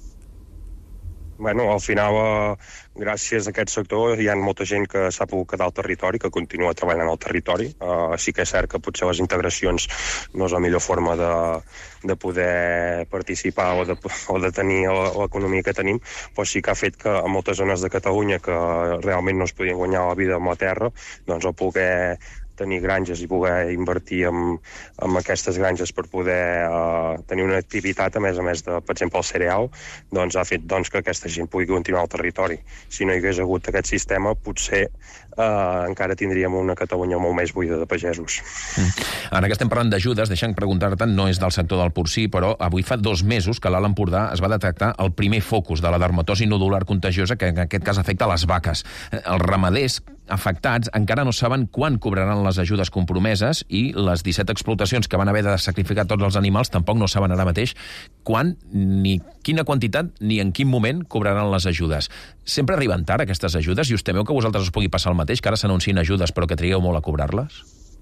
Bueno, al final, gràcies a aquest sector, hi ha molta gent que s'ha pogut quedar al territori, que continua treballant al territori. Sí que és cert que potser les integracions no és la millor forma de poder participar o de tenir l'economia que tenim, però sí que ha fet que a moltes zones de Catalunya que realment no es podien guanyar la vida amb la terra, doncs el poder tenir granges i poder invertir en aquestes granges per poder tenir una activitat, a més de, per exemple, el cereal, doncs ha fet que aquesta gent pugui continuar al territori. Si no hi hagués hagut aquest sistema, potser encara tindríem una Catalunya molt més buida de pagesos. Ara que estem parlant d'ajudes, deixa'm preguntar-te, no és del sector del porcí, però avui fa 2 mesos que a l'Alt Empordà es va detectar el primer focus de la dermatosi nodular contagiosa, que en aquest cas afecta les vaques. Els ramaders afectats encara no saben quan cobraran les ajudes compromeses i les 17 explotacions que van haver de sacrificar tots els animals tampoc no saben ara mateix quan, ni quina quantitat, ni en quin moment cobraran les ajudes. Sempre arriben tard aquestes ajudes i us temeu que a vosaltres us pugui passar el mateix, que ara s'anuncien ajudes però que trigueu molt a cobrar-les?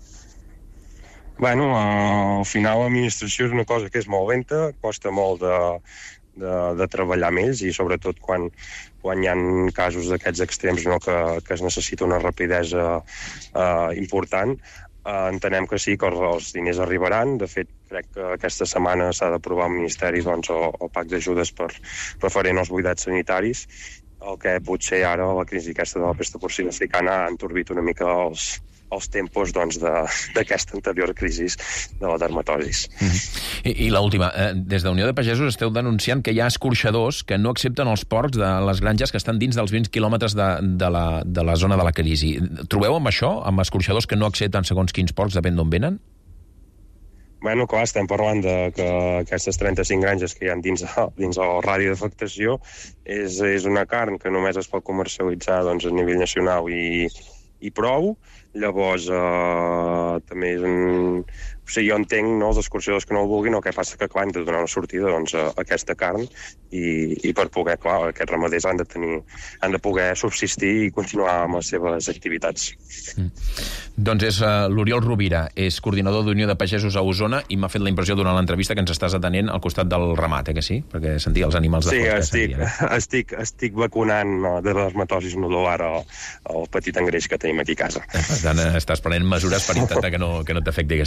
Bueno, al final l'administració és una cosa que és molt lenta, costa molt de treballar amb ells i sobretot quan hi ha casos d'aquests extrems, no, que es necessita una rapidesa important. Entenem que sí, que els diners arribaran. De fet, crec que aquesta setmana s'ha d'aprovar al Ministeri el pack d'ajudes per referent als buidats sanitaris, el que potser ara la crisi aquesta de la pesta porcina africana ha entorbit una mica els tempos d'aquesta anterior crisi de la dermatosis. I l'última, des de Unió de Pagesos esteu denunciant que hi ha escorxadors que no accepten els porcs de les granges que estan dins dels 20 quilòmetres de la zona de la crisi. Trobeu amb això, amb escorxadors que no accepten segons quins porcs, depèn d'on venen? Bueno, clar, estem parlant que aquestes 35 granges que hi ha dins el radi d'afectació és una carn que només es pot comercialitzar a nivell nacional i prou. Llavors, també és O sigui, jo entenc els escorxadors que no ho vulguin, el que passa que, clar, hem de donar una sortida a aquesta carn i per poder, clar, aquests ramaders han de poder subsistir i continuar amb les seves activitats. Doncs és l'Oriol Rovira, és coordinador d'Unió de Pagesos a Osona i m'ha fet la impressió durant l'entrevista que ens estàs atenent al costat del ramat, que sí? Perquè sentia els animals de fora. Sí, estic vacunant de dermatosis nodular al petit engreix que tenim aquí a casa. Per tant, estàs prenent mesures per intentar que no t'afecti aquesta crisi.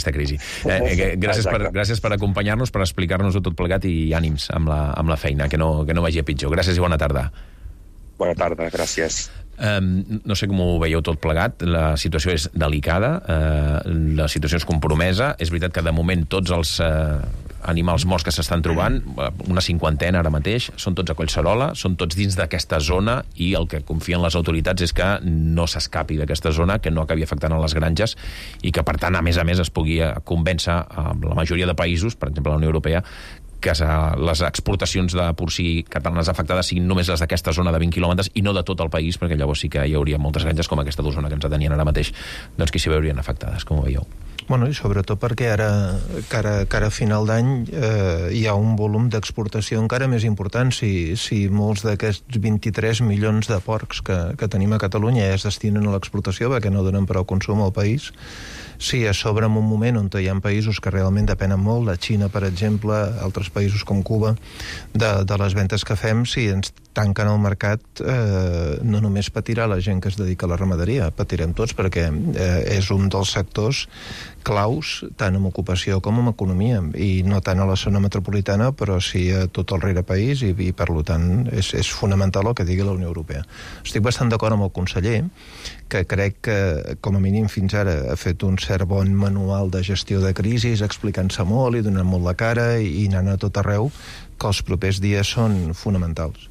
Gràcies per acompanyar-nos, per explicar-nos-ho tot plegat i ànims amb la feina, que no vagi a pitjor. Gràcies i bona tarda. Bona tarda, gràcies. No sé com ho veieu tot plegat. La situació és delicada, la situació és compromesa. És veritat que de moment tots els animals morts que s'estan trobant, una 50 ara mateix, són tots a Collserola, són tots dins d'aquesta zona, i el que confien les autoritats és que no s'escapi d'aquesta zona, que no acabi afectant a les granges, i que per tant, a més, es pugui convèncer a la majoria de països, per exemple la Unió Europea, que les exportacions de porcí catalanes afectades siguin només les d'aquesta zona de 20 quilòmetres i no de tot el país, perquè llavors sí que hi hauria moltes granges com aquesta d'Osona que ens atenien ara mateix, doncs que s'hi veurien afectades, com ho veieu. Bueno, i sobretot perquè ara, cara a final d'any, hi ha un volum d'exportació encara més important. Si molts d'aquests 23 milions de porcs que tenim a Catalunya es destinen a l'exportació perquè no donen prou consum al país, si a sobre en un moment on hi ha països que realment depenen molt, la Xina, per exemple, altres països com Cuba, de les ventes que fem, si ens tanquen el mercat, no només patirà la gent que es dedica a la ramaderia, patirem tots, perquè és un dels sectors claus, tant en ocupació com en economia, i no tant a la zona metropolitana, però sí a tot el rere país, i per tant és fonamental el que digui la Unió Europea. Estic bastant d'acord amb el conseller, que crec que, com a mínim fins ara, ha fet un cert bon manual de gestió de crisis, explicant-se molt i donant molt la cara i anant a tot arreu, que els propers dies són fonamentals.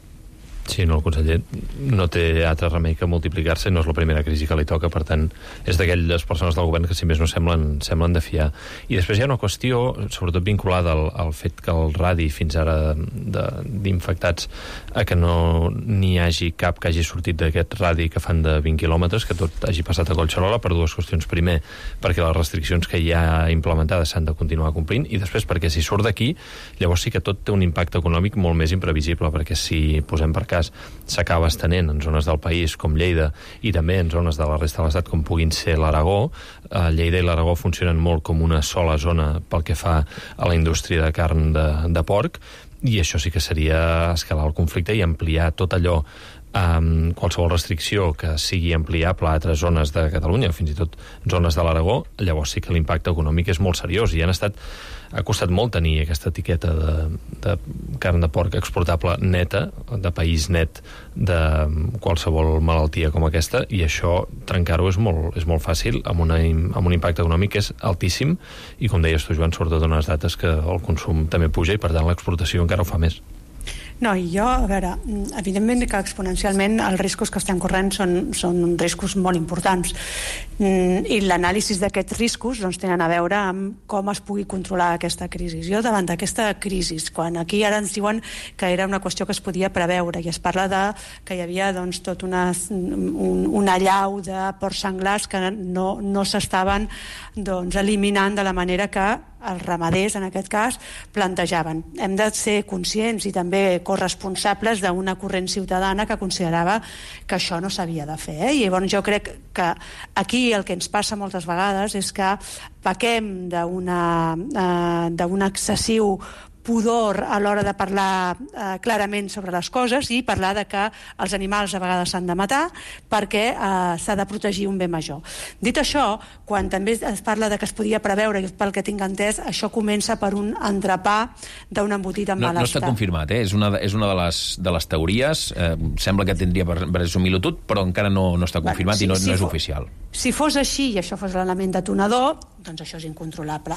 Sí, no, el conseller no té altre remei que multiplicar-se, no és la primera crisi que li toca, per tant, és d'aquelles persones del govern que si més no semblen de fiar. I després hi ha una qüestió, sobretot vinculada al fet que el radi fins ara d'infectats, a que no n'hi hagi cap que hagi sortit d'aquest radi que fan de 20 quilòmetres, que tot hagi passat a Collserola, per dues qüestions. Primer, perquè les restriccions que hi ha implementades s'han de continuar complint, i després perquè si surt d'aquí, llavors sí que tot té un impacte econòmic molt més imprevisible, perquè si posem per cas s'acaba estenent en zones del país com Lleida i també en zones de la resta de l'estat com puguin ser l'Aragó. Lleida i l'Aragó funcionen molt com una sola zona pel que fa a la indústria de carn de porc, i això sí que seria escalar el conflicte i ampliar tot allò, qualsevol restricció que sigui ampliable a altres zones de Catalunya, fins i tot zones de l'Aragó. Llavors sí que l'impacte econòmic és molt seriós, i ha costat molt tenir aquesta etiqueta de carn de porc exportable neta, de país net de qualsevol malaltia com aquesta, i això, trencar-ho és molt fàcil, amb un impacte econòmic que és altíssim, i com deies tu, Joan, sobretot unes dates que el consum també puja i per tant l'exportació encara ho fa més. No, i jo, a veure, evidentment que exponencialment els riscos que estem corrent són riscos molt importants, i l'anàlisi d'aquests riscos doncs, tenen a veure amb com es pugui controlar aquesta crisi. Jo, davant d'aquesta crisi, quan aquí ara ens diuen que era una qüestió que es podia preveure, i es parla que hi havia doncs, tot una allau de porcs senglars que no s'estaven eliminant de la manera que els ramaders, en aquest cas, plantejaven. Hem de ser conscients i també corresponsables d'una corrent ciutadana que considerava que això no s'havia de fer. I llavors jo crec que aquí el que ens passa moltes vegades és que pequem d'un excessiu pudor a l'hora de parlar clarament sobre les coses i parlar de que els animals a vegades s'han de matar perquè s'ha de protegir un bé major. Dit això, quan també es parla de que es podia preveure, i pel que tinc entès, això comença per un entrepà d'un embotit en mal estat. No està confirmat, és una de les teories, sembla que tindria verosimilitud, però encara no està confirmat i no és oficial. Si fos així i això fos l'element detonador, doncs això és incontrolable.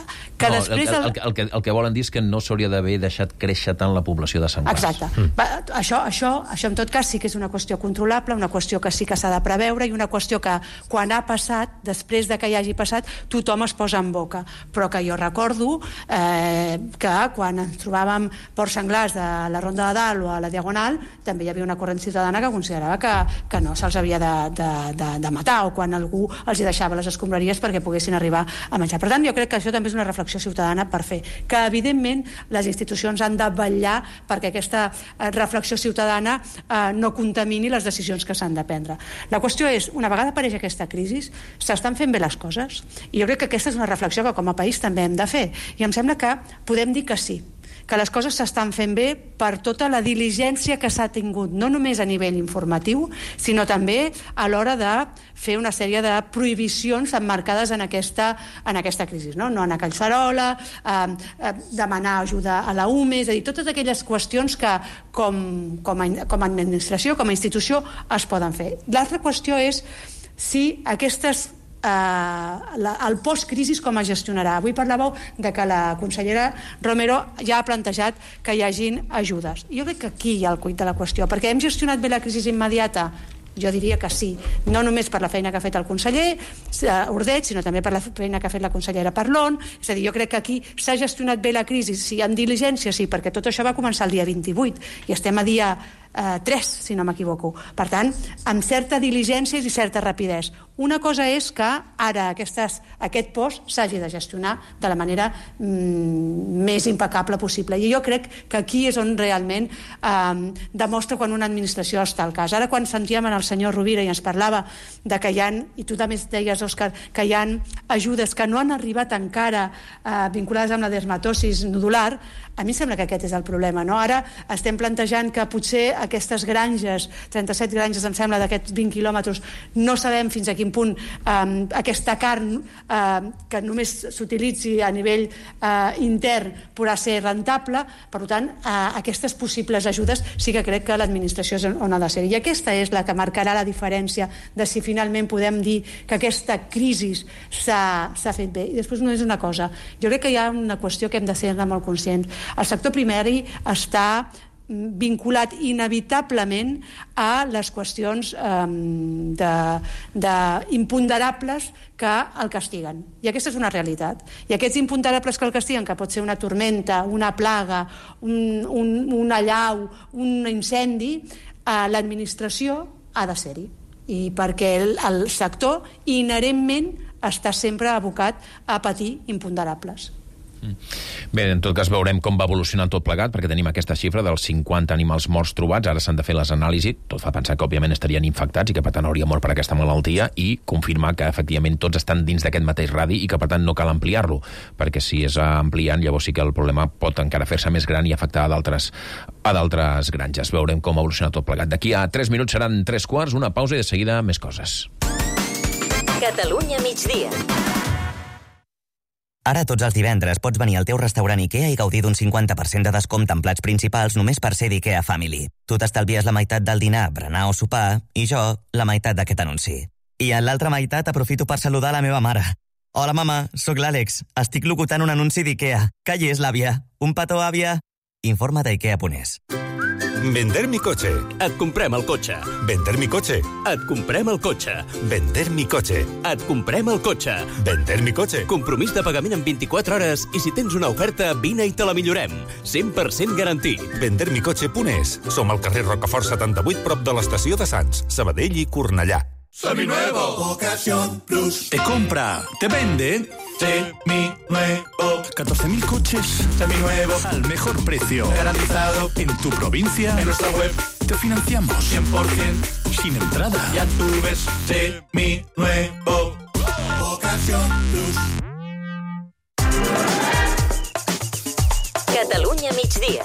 El que volen dir és que no s'hauria d'haver deixat créixer tant la població de senglars. Exacte. Això en tot cas sí que és una qüestió controlable, una qüestió que sí que s'ha de preveure i una qüestió que quan ha passat, després de que hi hagi passat, tothom es posa en boca. Però que jo recordo que quan ens trobàvem porcs senglars de la Ronda de Dalt o a la Diagonal, també hi havia una corrent ciutadana que considerava que no se'ls havia de matar, o quan algú els hi deixava les escombraries perquè poguessin arribar a menjar. Per tant, jo crec que això també és una reflexió ciutadana per fer, que evidentment les institucions han de vetllar perquè aquesta reflexió ciutadana no contamini les decisions que s'han de prendre. La qüestió és, una vegada apareix aquesta crisi, s'estan fent bé les coses, i jo crec que aquesta és una reflexió que com a país també hem de fer, i em sembla que podem dir que sí, que les coses s'estan fent bé per tota la diligència que s'ha tingut, no només a nivell informatiu, sinó també a l'hora de fer una sèrie de prohibicions emmarcades en aquesta crisi, no anar a Collserola, demanar ajuda a la UME, és a dir, totes aquelles qüestions que com a administració, com a institució, es poden fer. L'altra qüestió és si el post-crisi com es gestionarà. Avui parlàveu de que la consellera Romero ja ha plantejat que hi hagin ajudes. Jo crec que aquí hi ha el quid de la qüestió, perquè hem gestionat bé la crisi immediata. Jo diria que sí, no només per la feina que ha fet el conseller Ordeig, sinó també per la feina que ha fet la consellera Parlon. És a dir, jo crec que aquí s'ha gestionat bé la crisi, sí, amb diligència, sí, perquè tot això va començar el dia 28 i estem a dia 3, si no m'equivoco. Per tant, amb certa diligència i certa rapidesa. Una cosa és que ara aquest post s'hagi de gestionar de la manera més impecable possible. I jo crec que aquí és on realment demostra quan una administració està al cas. Ara, quan sentíem en el senyor Rovira i ens parlava de que hi ha, i tu també deies, Òscar, que hi ha ajudes que no han arribat encara vinculades amb la dermatosis nodular, a mi sembla que aquest és el problema, no? Ara estem plantejant que potser aquestes granges, 37 granges, em sembla, d'aquests 20 quilòmetres, no sabem fins a quin punt aquesta carn que només s'utilitzi a nivell intern podrà ser rentable. Per tant, aquestes possibles ajudes sí que crec que l'administració és on ha de ser. I aquesta és la que marcarà la diferència de si finalment podem dir que aquesta crisi s'ha fet bé. I després només una cosa. Jo crec que hi ha una qüestió que hem de ser molt conscients. El sector primari està vinculat inevitablement a les qüestions imponderables que el castiguen. I aquesta és una realitat. I aquests imponderables que el castiguen, que pot ser una tormenta, una plaga, una allau, un incendi, l'administració ha de ser-hi. I perquè el sector inherentment està sempre abocat a patir imponderables. Bé, en tot cas veurem com va evolucionant tot plegat, perquè tenim aquesta xifra dels 50 animals morts trobats. Ara s'han de fer les anàlisis. Tot fa pensar que òbviament estarien infectats i que per tant hauria mort per aquesta malaltia, i confirmar que efectivament tots estan dins d'aquest mateix radi i que per tant no cal ampliar-lo, perquè si és ampliant llavors sí que el problema pot encara fer-se més gran i afectar a d'altres granges. Veurem com evoluciona tot plegat. D'aquí a 3 minuts seran 3:15, una pausa i de seguida més coses. Catalunya migdia. Ara tots els divendres pots venir al teu restaurant IKEA i gaudir d'un 50% de descompte en plats principals només per ser d'IKEA Family. Tu t'estalvies la meitat del dinar, berenar o sopar, i jo la meitat d'aquest anunci. I en l'altra meitat aprofito per saludar la meva mare. Hola, mama, sóc l'Àlex. Estic locutant un anunci d'IKEA. Que hi és, l'àvia? Un petó, àvia? Informa d'IKEA.es. Vender mi coche. Et comprem el cotxe. Vender mi coche. Et comprem el cotxe. Vender mi coche. Et comprem el cotxe. Vender mi coche. Compromís de pagament en 24 hores i si tens una oferta, vine i te la millorem. 100% garantit. Vendermicoche.es. Som al carrer Rocafort 78, prop de l'estació de Sants, Sabadell i Cornellà. Seminuevo, Ocasión Plus. Te compra, te vende. Seminuevo. 14.000 coches. Seminuevo. Al mejor precio. Garantizado. En tu provincia. En nuestra web. Te financiamos. 100%. Sin entrada. Ya tú ves. Seminuevo. Ocasión Plus. Catalunya migdia.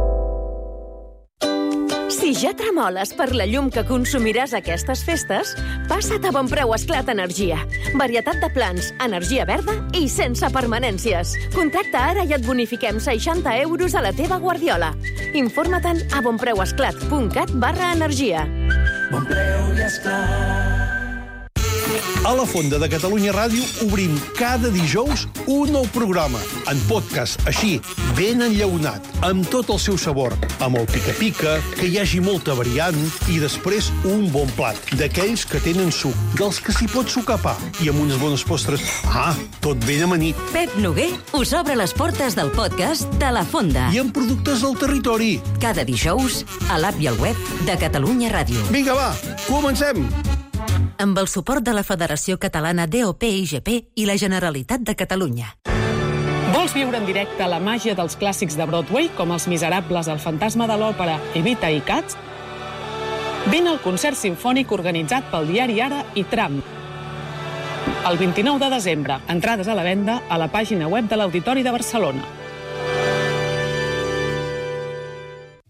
Si ja tremoles per la llum que consumiràs aquestes festes, passa't a Bonpreu Esclat Energia. Varietat de plans, energia verda i sense permanències. Contracta ara i et bonifiquem 60 euros a la teva guardiola. Informa-te'n a bonpreuesclat.cat/energia. Bonpreu i Esclat. A la Fonda de Catalunya Ràdio obrim cada dijous un nou programa, en podcast, així, ben enllaunat, amb tot el seu sabor, amb el pica-pica, que hi hagi molta variant, i després un bon plat, d'aquells que tenen suc, dels que s'hi pot sucar pa, i amb unes bones postres. Tot ben amanit. Pep Noguer us obre les portes del podcast de La Fonda. I amb productes del territori. Cada dijous, a l'app i al web de Catalunya Ràdio. Vinga, va, comencem! Amb el suport de la Federació Catalana DOP-IGP i la Generalitat de Catalunya. Vols viure en directe la màgia dels clàssics de Broadway, com Els Miserables, El fantasma de l'òpera, Evita i Cats? Vine al concert simfònic organitzat pel diari Ara i Tram. El 29 de desembre, entrades a la venda a la pàgina web de l'Auditori de Barcelona.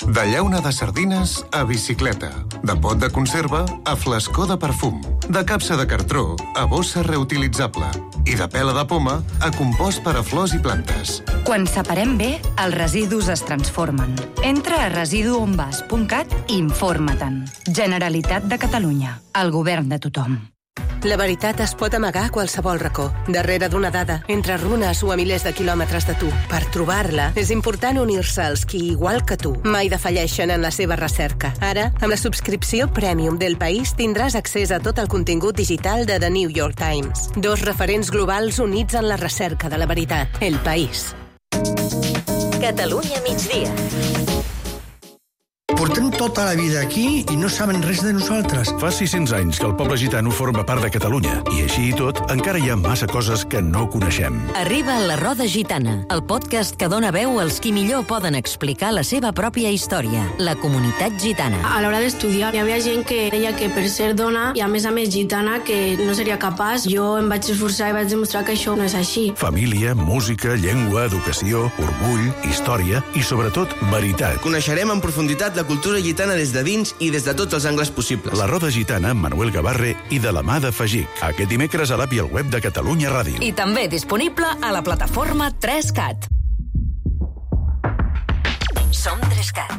De llauna de sardines a bicicleta. De pot de conserva a flascó de perfum. De capsa de cartró a bossa reutilitzable. I de pela de poma a compost per a flors i plantes. Quan separem bé, els residus es transformen. Entra a residuonvas.cat i informa-te'n. Generalitat de Catalunya. El govern de tothom. La veritat es pot amagar a qualsevol racó, darrere d'una dada, entre runes o a milers de quilòmetres de tu. Per trobar-la, és important unir-se als qui, igual que tu, mai defalleixen en la seva recerca. Ara, amb la subscripció Premium del País, tindràs accés a tot el contingut digital de The New York Times. 2 referents globals units en la recerca de la veritat. El País. Catalunya migdia. Portem tota la vida aquí i no saben res de nosaltres. Fa 600 anys que el poble gitano forma part de Catalunya i així i tot encara hi ha massa coses que no coneixem. Arriba La Roda Gitana, el podcast que dona veu als qui millor poden explicar la seva pròpia història, la comunitat gitana. A l'hora d'estudiar hi havia gent que deia que per ser dona i a més gitana que no seria capaç. Jo em vaig esforçar i vaig demostrar que això no és així. Família, música, llengua, educació, orgull, història i sobretot veritat. Coneixerem en profunditat la cultura gitana des de dins i des de tots els angles possibles. La Roda Gitana amb Manuel Gavarre i de la mà de Fagic. Aquest dimecres a l'app i al web de Catalunya Ràdio. I també disponible a la plataforma 3CAT. Som 3CAT.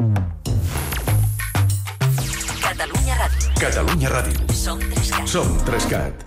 Catalunya Ràdio. Catalunya Ràdio. Som 3CAT. Som 3CAT.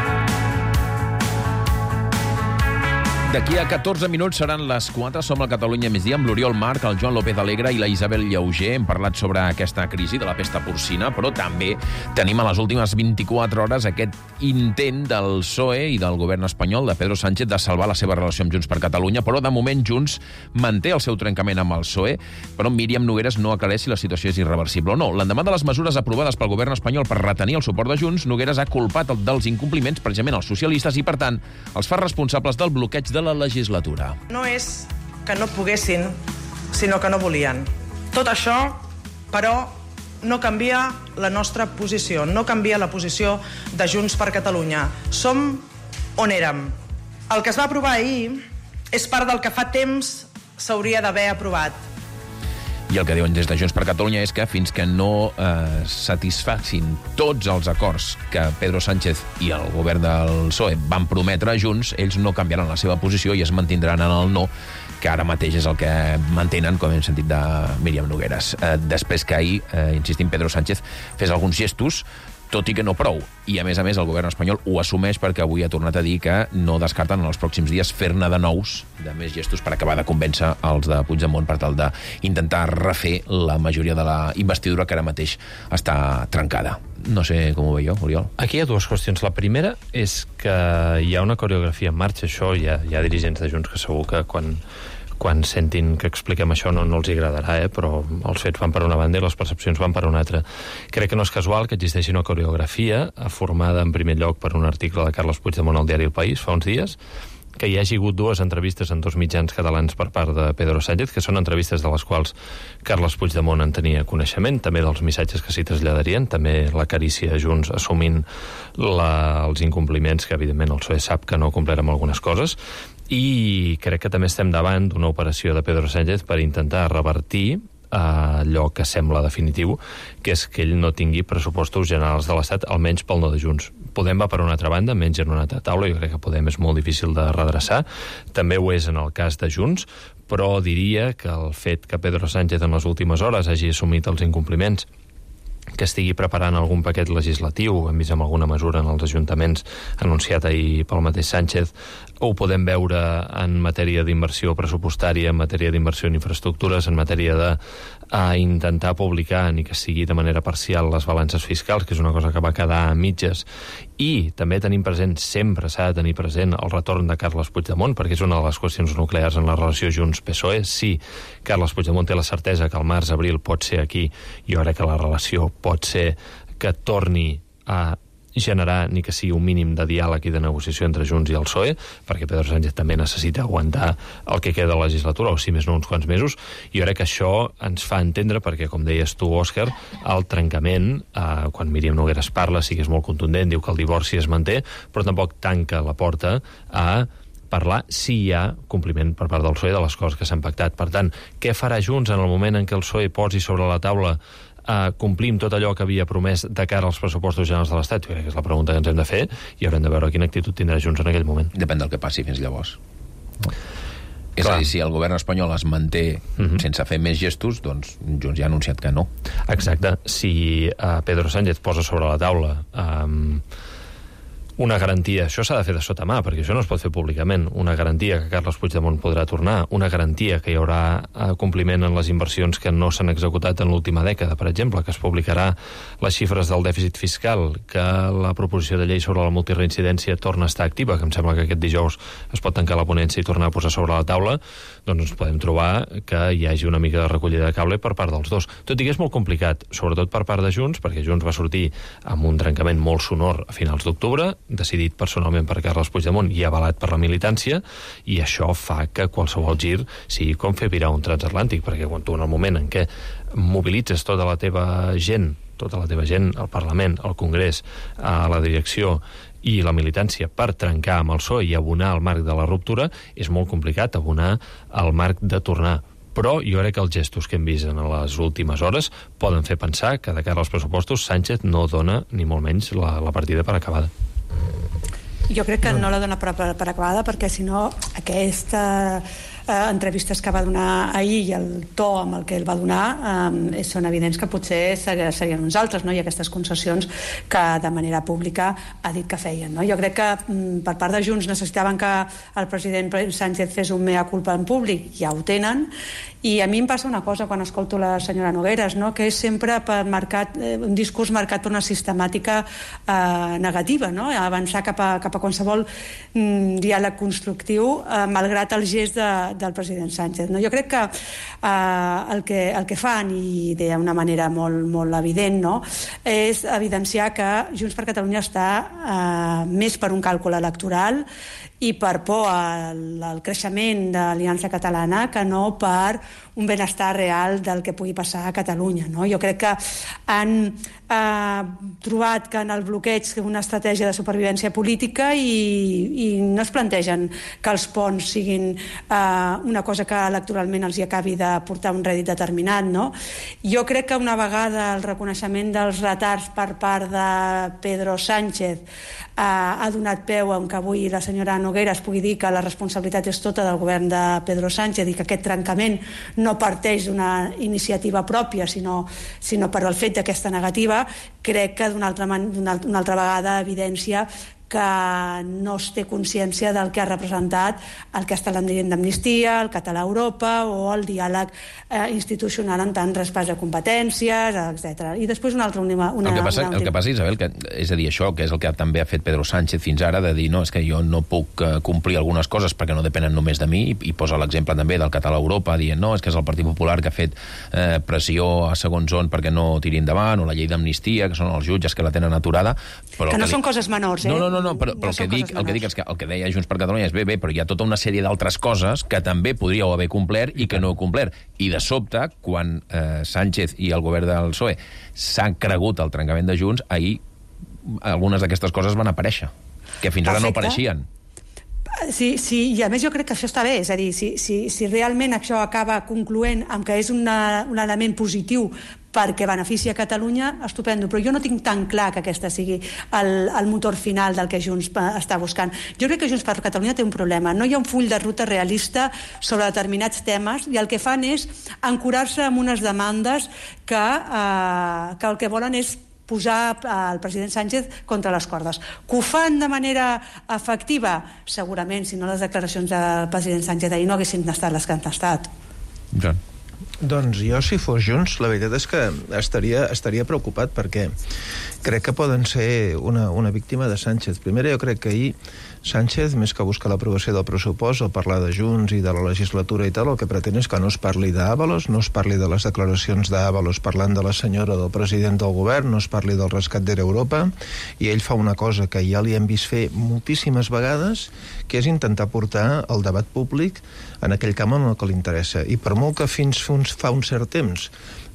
D'aquí a 14 minuts seran les 4. Som al Catalunya Migdia amb l'Oriol Marc, el Joan López Alegre i la Isabel Llauger. Hem parlat sobre aquesta crisi de la pesta porcina, però també tenim a les últimes 24 hores aquest intent del PSOE i del govern espanyol, de Pedro Sánchez, de salvar la seva relació amb Junts per Catalunya, però de moment Junts manté el seu trencament amb el PSOE, però Míriam Nogueras no aclareix si la situació és irreversible o no. L'endemà de les mesures aprovades pel govern espanyol per retenir el suport de Junts, Nogueras ha culpat dels incompliments precisament els socialistes i, per tant, els fa responsables del bloqueig de la legislatura. No és que no poguessin, sinó que no volien. Tot això, però, no canvia la nostra posició, no canvia la posició de Junts per Catalunya. Som on érem. El que es va aprovar ahir és part del que fa temps s'hauria d'haver aprovat. I el que diuen des de Junts per Catalunya és que fins que no satisfacin tots els acords que Pedro Sánchez i el govern del PSOE van prometre a Junts, ells no canviaran la seva posició i es mantindran en el no, que ara mateix és el que mantenen, com hem sentit de Míriam Nogueras. Després que ahir, insistim, Pedro Sánchez fes alguns gestos, tot i que no prou. I, a més, el govern espanyol ho assumeix perquè avui ha tornat a dir que no descarten en els pròxims dies fer-ne de nous, de més gestos, per acabar de convèncer els de Puigdemont per tal d'intentar refer la majoria de la investidura que ara mateix està trencada. No sé com ho veieu, Oriol. Aquí hi ha dues qüestions. La primera és que hi ha una coreografia en marxa. Això hi ha dirigents de Junts que segur que quan sentin que expliquem això no els agradarà, però els fets van per una banda i les percepcions van per una altra. Crec que no és casual que existeixi una coreografia formada en primer lloc per un article de Carles Puigdemont al diari El País fa uns dies, que hi hagi hagut 2 entrevistes en 2 mitjans catalans per part de Pedro Sánchez, que són entrevistes de les quals Carles Puigdemont en tenia coneixement, també dels missatges que s'hi traslladarien, també la carícia a Junts assumint els incompliments que evidentment el PSOE sap que no complirem algunes coses, i crec que també estem davant d'una operació de Pedro Sánchez per intentar revertir allò que sembla definitiu, que és que ell no tingui pressupostos generals de l'Estat, almenys pel no de Junts. Podem va per una altra banda, menys en una altra taula, jo crec que Podem és molt difícil de redreçar, també ho és en el cas de Junts, però diria que el fet que Pedro Sánchez en les últimes hores hagi assumit els incompliments, que estigui preparant algun paquet legislatiu, hem vist amb alguna mesura en els ajuntaments anunciat ahir pel mateix Sánchez, ho podem veure en matèria d'inversió pressupostària, en matèria d'inversió en infraestructures, en matèria de intentar publicar, ni que sigui de manera parcial, les balances fiscals, que és una cosa que va quedar a mitges, i també tenim present, sempre s'ha de tenir present el retorn de Carles Puigdemont, perquè és una de les qüestions nuclears en la relació Junts-PSOE. Sí, Carles Puigdemont té la certesa que el març-abril pot ser aquí, jo crec que la relació pot ser que torni a generar ni que sigui un mínim de diàleg i de negociació entre Junts i el PSOE, perquè Pedro Sánchez també necessita aguantar el que queda de la legislatura, o si més no uns quants mesos. Jo crec que això ens fa entendre, perquè, com deies tu, Òscar, el trencament, quan Míriam Nogueras parla, sí que és molt contundent, diu que el divorci es manté, però tampoc tanca la porta a parlar si hi ha compliment per part del PSOE de les coses que s'han pactat. Per tant, què farà Junts en el moment en què el PSOE posi sobre la taula complim tot allò que havia promès de cara als pressupostos generals de l'Estat? Jo crec que és la pregunta que ens hem de fer i haurem de veure quina actitud tindrà Junts en aquell moment. Depèn del que passi fins llavors. És a dir, si el govern espanyol es manté sense fer més gestos, doncs Junts ja ha anunciat que no. Exacte. Si Pedro Sánchez posa sobre la taula una garantia, això s'ha de fer de sota mà, perquè això no es pot fer públicament, una garantia que Carles Puigdemont podrà tornar, una garantia que hi haurà compliment en les inversions que no s'han executat en l'última dècada, per exemple, que es publicarà les xifres del dèficit fiscal, que la proposició de llei sobre la multireincidència torna a estar activa, que em sembla que aquest dijous es pot tancar la ponència i tornar a posar sobre la taula, doncs ens podem trobar que hi hagi una mica de recollida de cable per part dels dos. Tot i que és molt complicat, sobretot per part de Junts, perquè Junts va sortir amb un trencament molt sonor a finals d'octubre, decidit personalment per Carles Puigdemont i avalat per la militància, i això fa que qualsevol gir sigui com fer virar un transatlàntic, perquè quan tu en el moment en què mobilitzes tota la teva gent, al Parlament, al Congrés, a la direcció i la militància per trencar amb el PSOE i abonar el marc de la ruptura, és molt complicat abonar el marc de tornar. Però jo crec que els gestos que hem vist en les últimes hores poden fer pensar que de cara als pressupostos Sánchez no dona ni molt menys la partida per acabada. Jo crec que no la dona per acabada, perquè si no aquestes entrevistes que va donar ahir i el to amb el que el va donar són evidents que potser serien uns altres, no? I aquestes concessions que de manera pública ha dit que feien, no? Jo crec que per part de Junts necessitaven que el president Sánchez fes un mea culpa en públic, ja ho tenen, i a mi em passa una cosa quan escolto la senyora Nogueras, no? Que és sempre un discurs marcat per una sistemàtica negativa, no? Avançar cap a qualsevol diàleg constructiu malgrat el gest del president Sánchez, no? Jo crec que el que fan, i d'una manera molt evident, no? És evidenciar que Junts per Catalunya està més per un càlcul electoral i per por al creixement de l'Aliança Catalana que no per un benestar real del que pugui passar a Catalunya, no? Jo crec que han trobat que en el bloqueig una estratègia de supervivència política i no es plantegen que els ponts siguin una cosa que electoralment els hi acabi de portar un rèdit determinat, no? Jo crec que una vegada el reconeixement dels retards per part de Pedro Sánchez ha donat peu a que avui la senyora Nogueras pugui dir que la responsabilitat és tota del govern de Pedro Sánchez i que aquest trencament no parteix d'una iniciativa pròpia sinó per el fet d'aquesta negativa, crec que una altra vegada evidència que no es té consciència del que ha representat el que està dient d'amnistia, el català a Europa o el diàleg institucional en tant traspàs de competències, etc. I després el que passa, Isabel, que és a dir, això que és el que també ha fet Pedro Sánchez fins ara, de dir, no, és que jo no puc complir algunes coses perquè no depenen només de mi, i posa l'exemple també del català a Europa, dient, no, és que és el Partit Popular que ha fet pressió a segons on perquè no tiri endavant, o la llei d'amnistia, que són els jutges que la tenen aturada. Però que no són coses menors, No, però el que dic és que el que deia Junts per Catalunya és bé, però hi ha tota una sèrie d'altres coses que també podríeu haver complert i que no heu complert. I de sobte, quan Sánchez i el govern del PSOE s'han cregut el trencament de Junts, ahir algunes d'aquestes coses van aparèixer, que fins ara no apareixien. Sí, i a més jo crec que això està bé, és a dir, si realment això acaba concloent amb que és un element positiu perquè beneficia Catalunya, estupendo, però jo no tinc tan clar que aquesta sigui el motor final del que Junts està buscant. Jo crec que Junts per Catalunya té un problema, no hi ha un full de ruta realista sobre determinats temes i el que fan és ancorar-se en unes demandes que el que volen és posar el president Sánchez contra les cordes. Que ho fan de manera efectiva? Segurament, si no les declaracions del president Sánchez ahir no haguessin estat les que han estat. Doncs jo, si fos Junts, la veritat és que estaria preocupat, perquè crec que poden ser una víctima de Sánchez. Primer, jo crec que ahir Sánchez, més que buscar l'aprovació del pressupost o parlar de Junts i de la legislatura i tal, el que pretén és que no es parli d'Ábalos, no es parli de les declaracions d'Ábalos parlant de la senyora del president del govern, no es parli del rescat d'Air Europa, i ell fa una cosa que ja li hem vist fer moltíssimes vegades, que és intentar portar el debat públic en aquell camp en el que li interessa. I per molt que fins fa un cert temps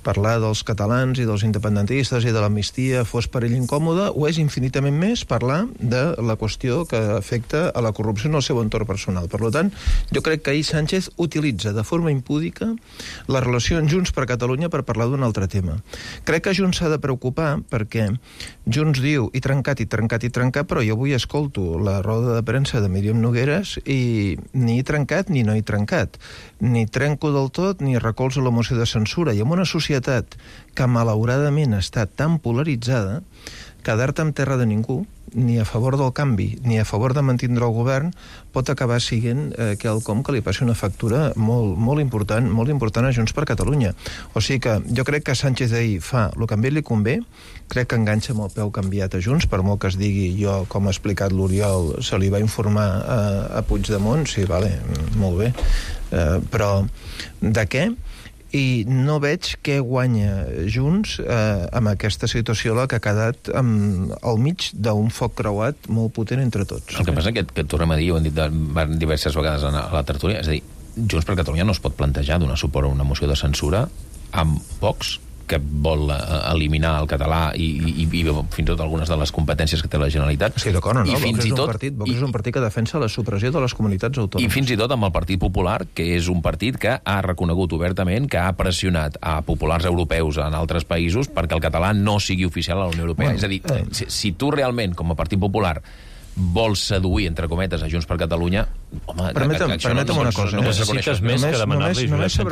parlar dels catalans i dels independentistes i de l'amnistia fos per ell incòmode, o és infinitament més parlar de la qüestió que afecta a la corrupció en el seu entorn personal. Per tant, jo crec que ahir Sánchez utilitza de forma impúdica la relació amb Junts per Catalunya per parlar d'un altre tema. Crec que Junts s'ha de preocupar perquè Junts diu i trencat, però jo avui escolto la roda de premsa de Míriam Nogueras i ni he trencat ni no he trencat. Ni trenco del tot ni recolzo la moció de censura. I en una societat que malauradament està tan polaritzada, quedar-te amb terra de ningú, ni a favor del canvi, ni a favor de mantindre el govern, pot acabar sent quelcom que li passi una factura molt important a Junts per Catalunya. O sigui que jo crec que Sánchez ahir fa el que a ell li convé, crec que enganxa amb el peu canviat a Junts, per molt que es digui, jo, com ha explicat l'Oriol, se li va informar a Puigdemont, sí, vale, molt bé, però de què? I no veig què guanya Junts amb aquesta situació que ha quedat al mig d'un foc creuat molt potent entre tots. El que passa que tornem a dir, ho hem dit diverses vegades a la tertúlia, és a dir, Junts per Catalunya no es pot plantejar donar suport a una moció de censura amb Vox, que vol eliminar el català i fins i tot algunes de les competències que té la Generalitat. Sí, d'acord, no? Vox és un partit que defensa la supressió de les comunitats autònomes. I fins i tot amb el Partit Popular, que és un partit que ha reconegut obertament que ha pressionat a populars europeus en altres països perquè el català no sigui oficial a la Unió Europea. És a dir, si tu realment, com a Partit Popular, vols seduir, entre cometes, a Junts per Catalunya, home, permetem una cosa. No necessites més que demanar-li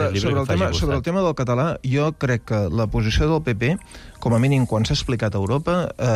sobre el tema del català, jo crec que la posició del PP, com a mínim quan s'ha explicat a Europa,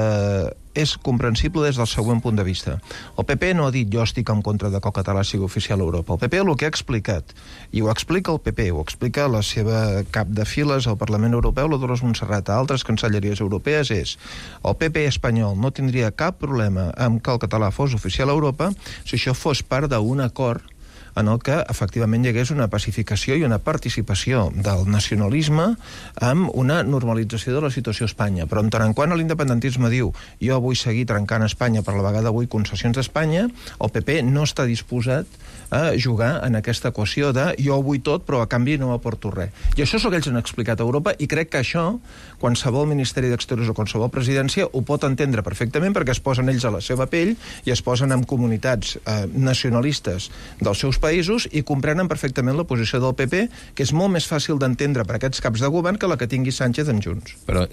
és comprensible des del següent punt de vista. El PP no ha dit jo estic en contra de que el català sigui oficial a Europa. El PP el que ha explicat, i ho explica el PP, ho explica la seva cap de files al Parlament Europeu, la Dolors Montserrat, a altres cancelleries europees, és el PP espanyol no tindria cap problema amb que el català fos oficial a Europa si això fos part d'un acord en el que efectivament hi hagués una pacificació i una participació del nacionalisme amb una normalització de la situació a Espanya. Però en tant en quant l'independentisme diu jo vull seguir trencant Espanya, per la vegada vull concessions d'Espanya, el PP no està disposat a jugar en aquesta equació de jo ho vull tot però a canvi no aporto res. I això és el que ells han explicat a Europa i crec que això qualsevol Ministeri d'Exteriors o qualsevol presidència ho pot entendre perfectament perquè es posen ells a la seva pell i es posen en comunitats nacionalistes dels seus països i comprenen perfectament la posició del PP, que és molt més fàcil d'entendre per aquests caps de govern que la que tingui Sánchez amb Junts. Però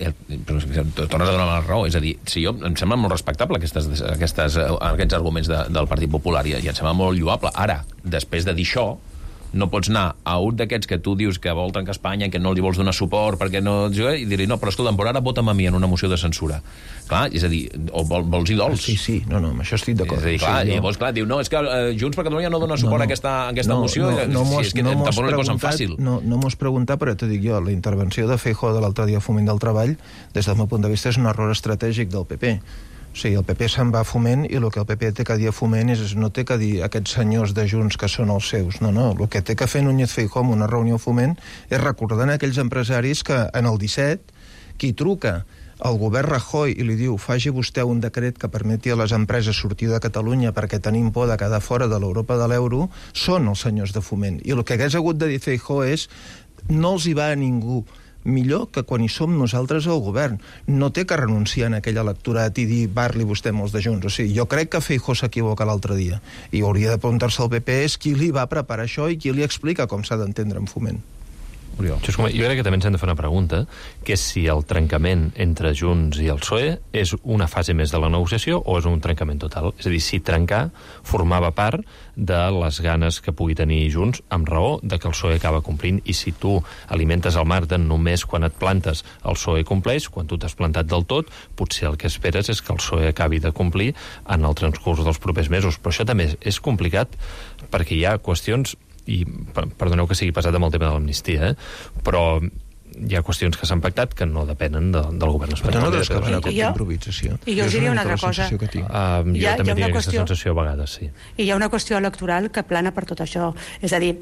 tornes a donar la raó, és a dir, si jo, em sembla molt respectable aquests arguments del Partit Popular i em sembla molt lloable. Ara, després de dir això, no pots anar a un d'aquests que tu dius que vol trencar Espanya i que no li vols donar suport perquè no... i dir-li, no, però escolta'm, ara vota'm a mi en una moció de censura. Clar, és a dir, o vols i dols. Sí, no, amb això estic d'acord. És a dir, clar, i llavors, clar, diu, no, és que Junts per Catalunya no dona suport a aquesta moció. És que tampoc no li posen fàcil. No m'ho has preguntat, però t'ho dic jo, la intervenció de Feijóo de l'altre dia a Foment del Treball, des del meu punt de vista, és un error estratègic del PP. O sigui, el PP se'n va a Foment i el que el PP té que dir a Foment no té que dir aquests senyors de Junts que són els seus. No, el que té que fer Núñez Feijóo en una reunió a Foment és recordar a aquells empresaris que en el 17 qui truca al govern Rajoy i li diu faci vostè un decret que permeti a les empreses sortir de Catalunya perquè tenim por de quedar fora de l'Europa de l'euro, són els senyors de Foment. I el que hagués hagut de dir Feijóo és no els hi va a ningú millor que quan hi som nosaltres al govern. No té que renunciar en aquell electorat i dir parli vostè amb els de Junts. O sigui, jo crec que Feijóo s'equivoca l'altre dia i hauria de preguntar-se al PP és qui li va preparar això i qui li explica com s'ha d'entendre en Foment. Jo crec que també ens hem de fer una pregunta, que és si el trencament entre Junts i el PSOE és una fase més de la negociació o és un trencament total. És a dir, si trencar formava part de les ganes que pugui tenir Junts, amb raó de que el PSOE acaba complint, i si tu alimentes el Marten només quan et plantes, el PSOE compleix, quan tu t'has plantat del tot, potser el que esperes és que el PSOE acabi de complir en el transcurs dels propers mesos. Però això també és complicat perquè hi ha qüestions, i perdoneu que sigui passat amb el tema de l'amnistia, però hi ha qüestions que s'han pactat que no depenen del govern espanyol. Però no creus que va anar com d'improvisació? I jo us diria una altra cosa. Jo també tinc aquesta sensació a vegades, sí. I hi ha una qüestió electoral que plana per tot això. És a dir,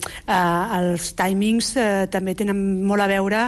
els timings també tenen molt a veure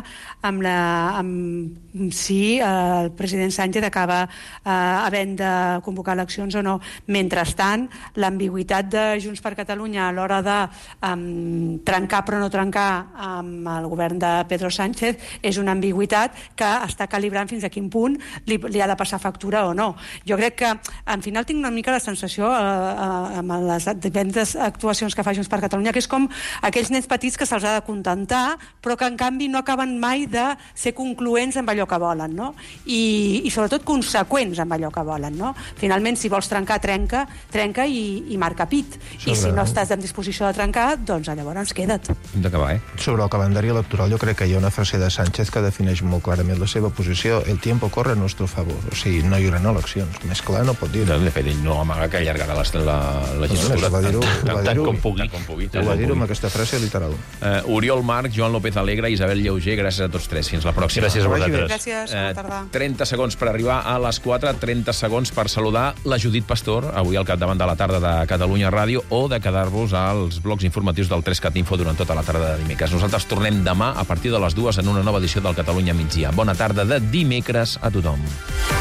amb si el president Sánchez acaba havent de convocar eleccions o no. Mentrestant, l'ambigüitat de Junts per Catalunya a l'hora de trencar però no trencar amb el govern de Pedro Sánchez Sánchez és una ambigüitat que està calibrant fins a quin punt li ha de passar factura o no. Jo crec que, al final, tinc una mica la sensació amb les diferents actuacions que fa Junts per Catalunya, que és com aquells nens petits que se'ls ha de contentar, però que, en canvi, no acaben mai de ser concloents amb allò que volen, no? I sobretot, conseqüents amb allò que volen, no? Finalment, si vols trencar, trenca i marca pit. I si no estàs en disposició de trencar, doncs llavors queda't. Hem d'acabar, Sobre el calendari electoral, jo crec que hi ha una frase de Sánchez que defineix molt clarament la seva posició. El tiempo corre a nuestro favor. O sigui, no hi haurà eleccions. Més clar no pot dir. De fet, ell no amaga que allargarà la legislatura. Tant com pugui. Ho va dir-ho amb aquesta frase literal. Oriol Marc, Joan López Alegre, Isabel Lleuger, gràcies a tots tres. Fins la pròxima. Gràcies a vosaltres. Gràcies, bona tarda. 30 segons per arribar a les 4, 30 segons per saludar la Judit Pastor, avui al capdavant de la tarda de Catalunya Ràdio, o de quedar-vos als blocs informatius del 3CAT Info durant tota la tarda de dimecres. Nosaltres tornem demà a partir de les 2 en una nova edició del Catalunya Migdia. Bona tarda de dimecres a tothom.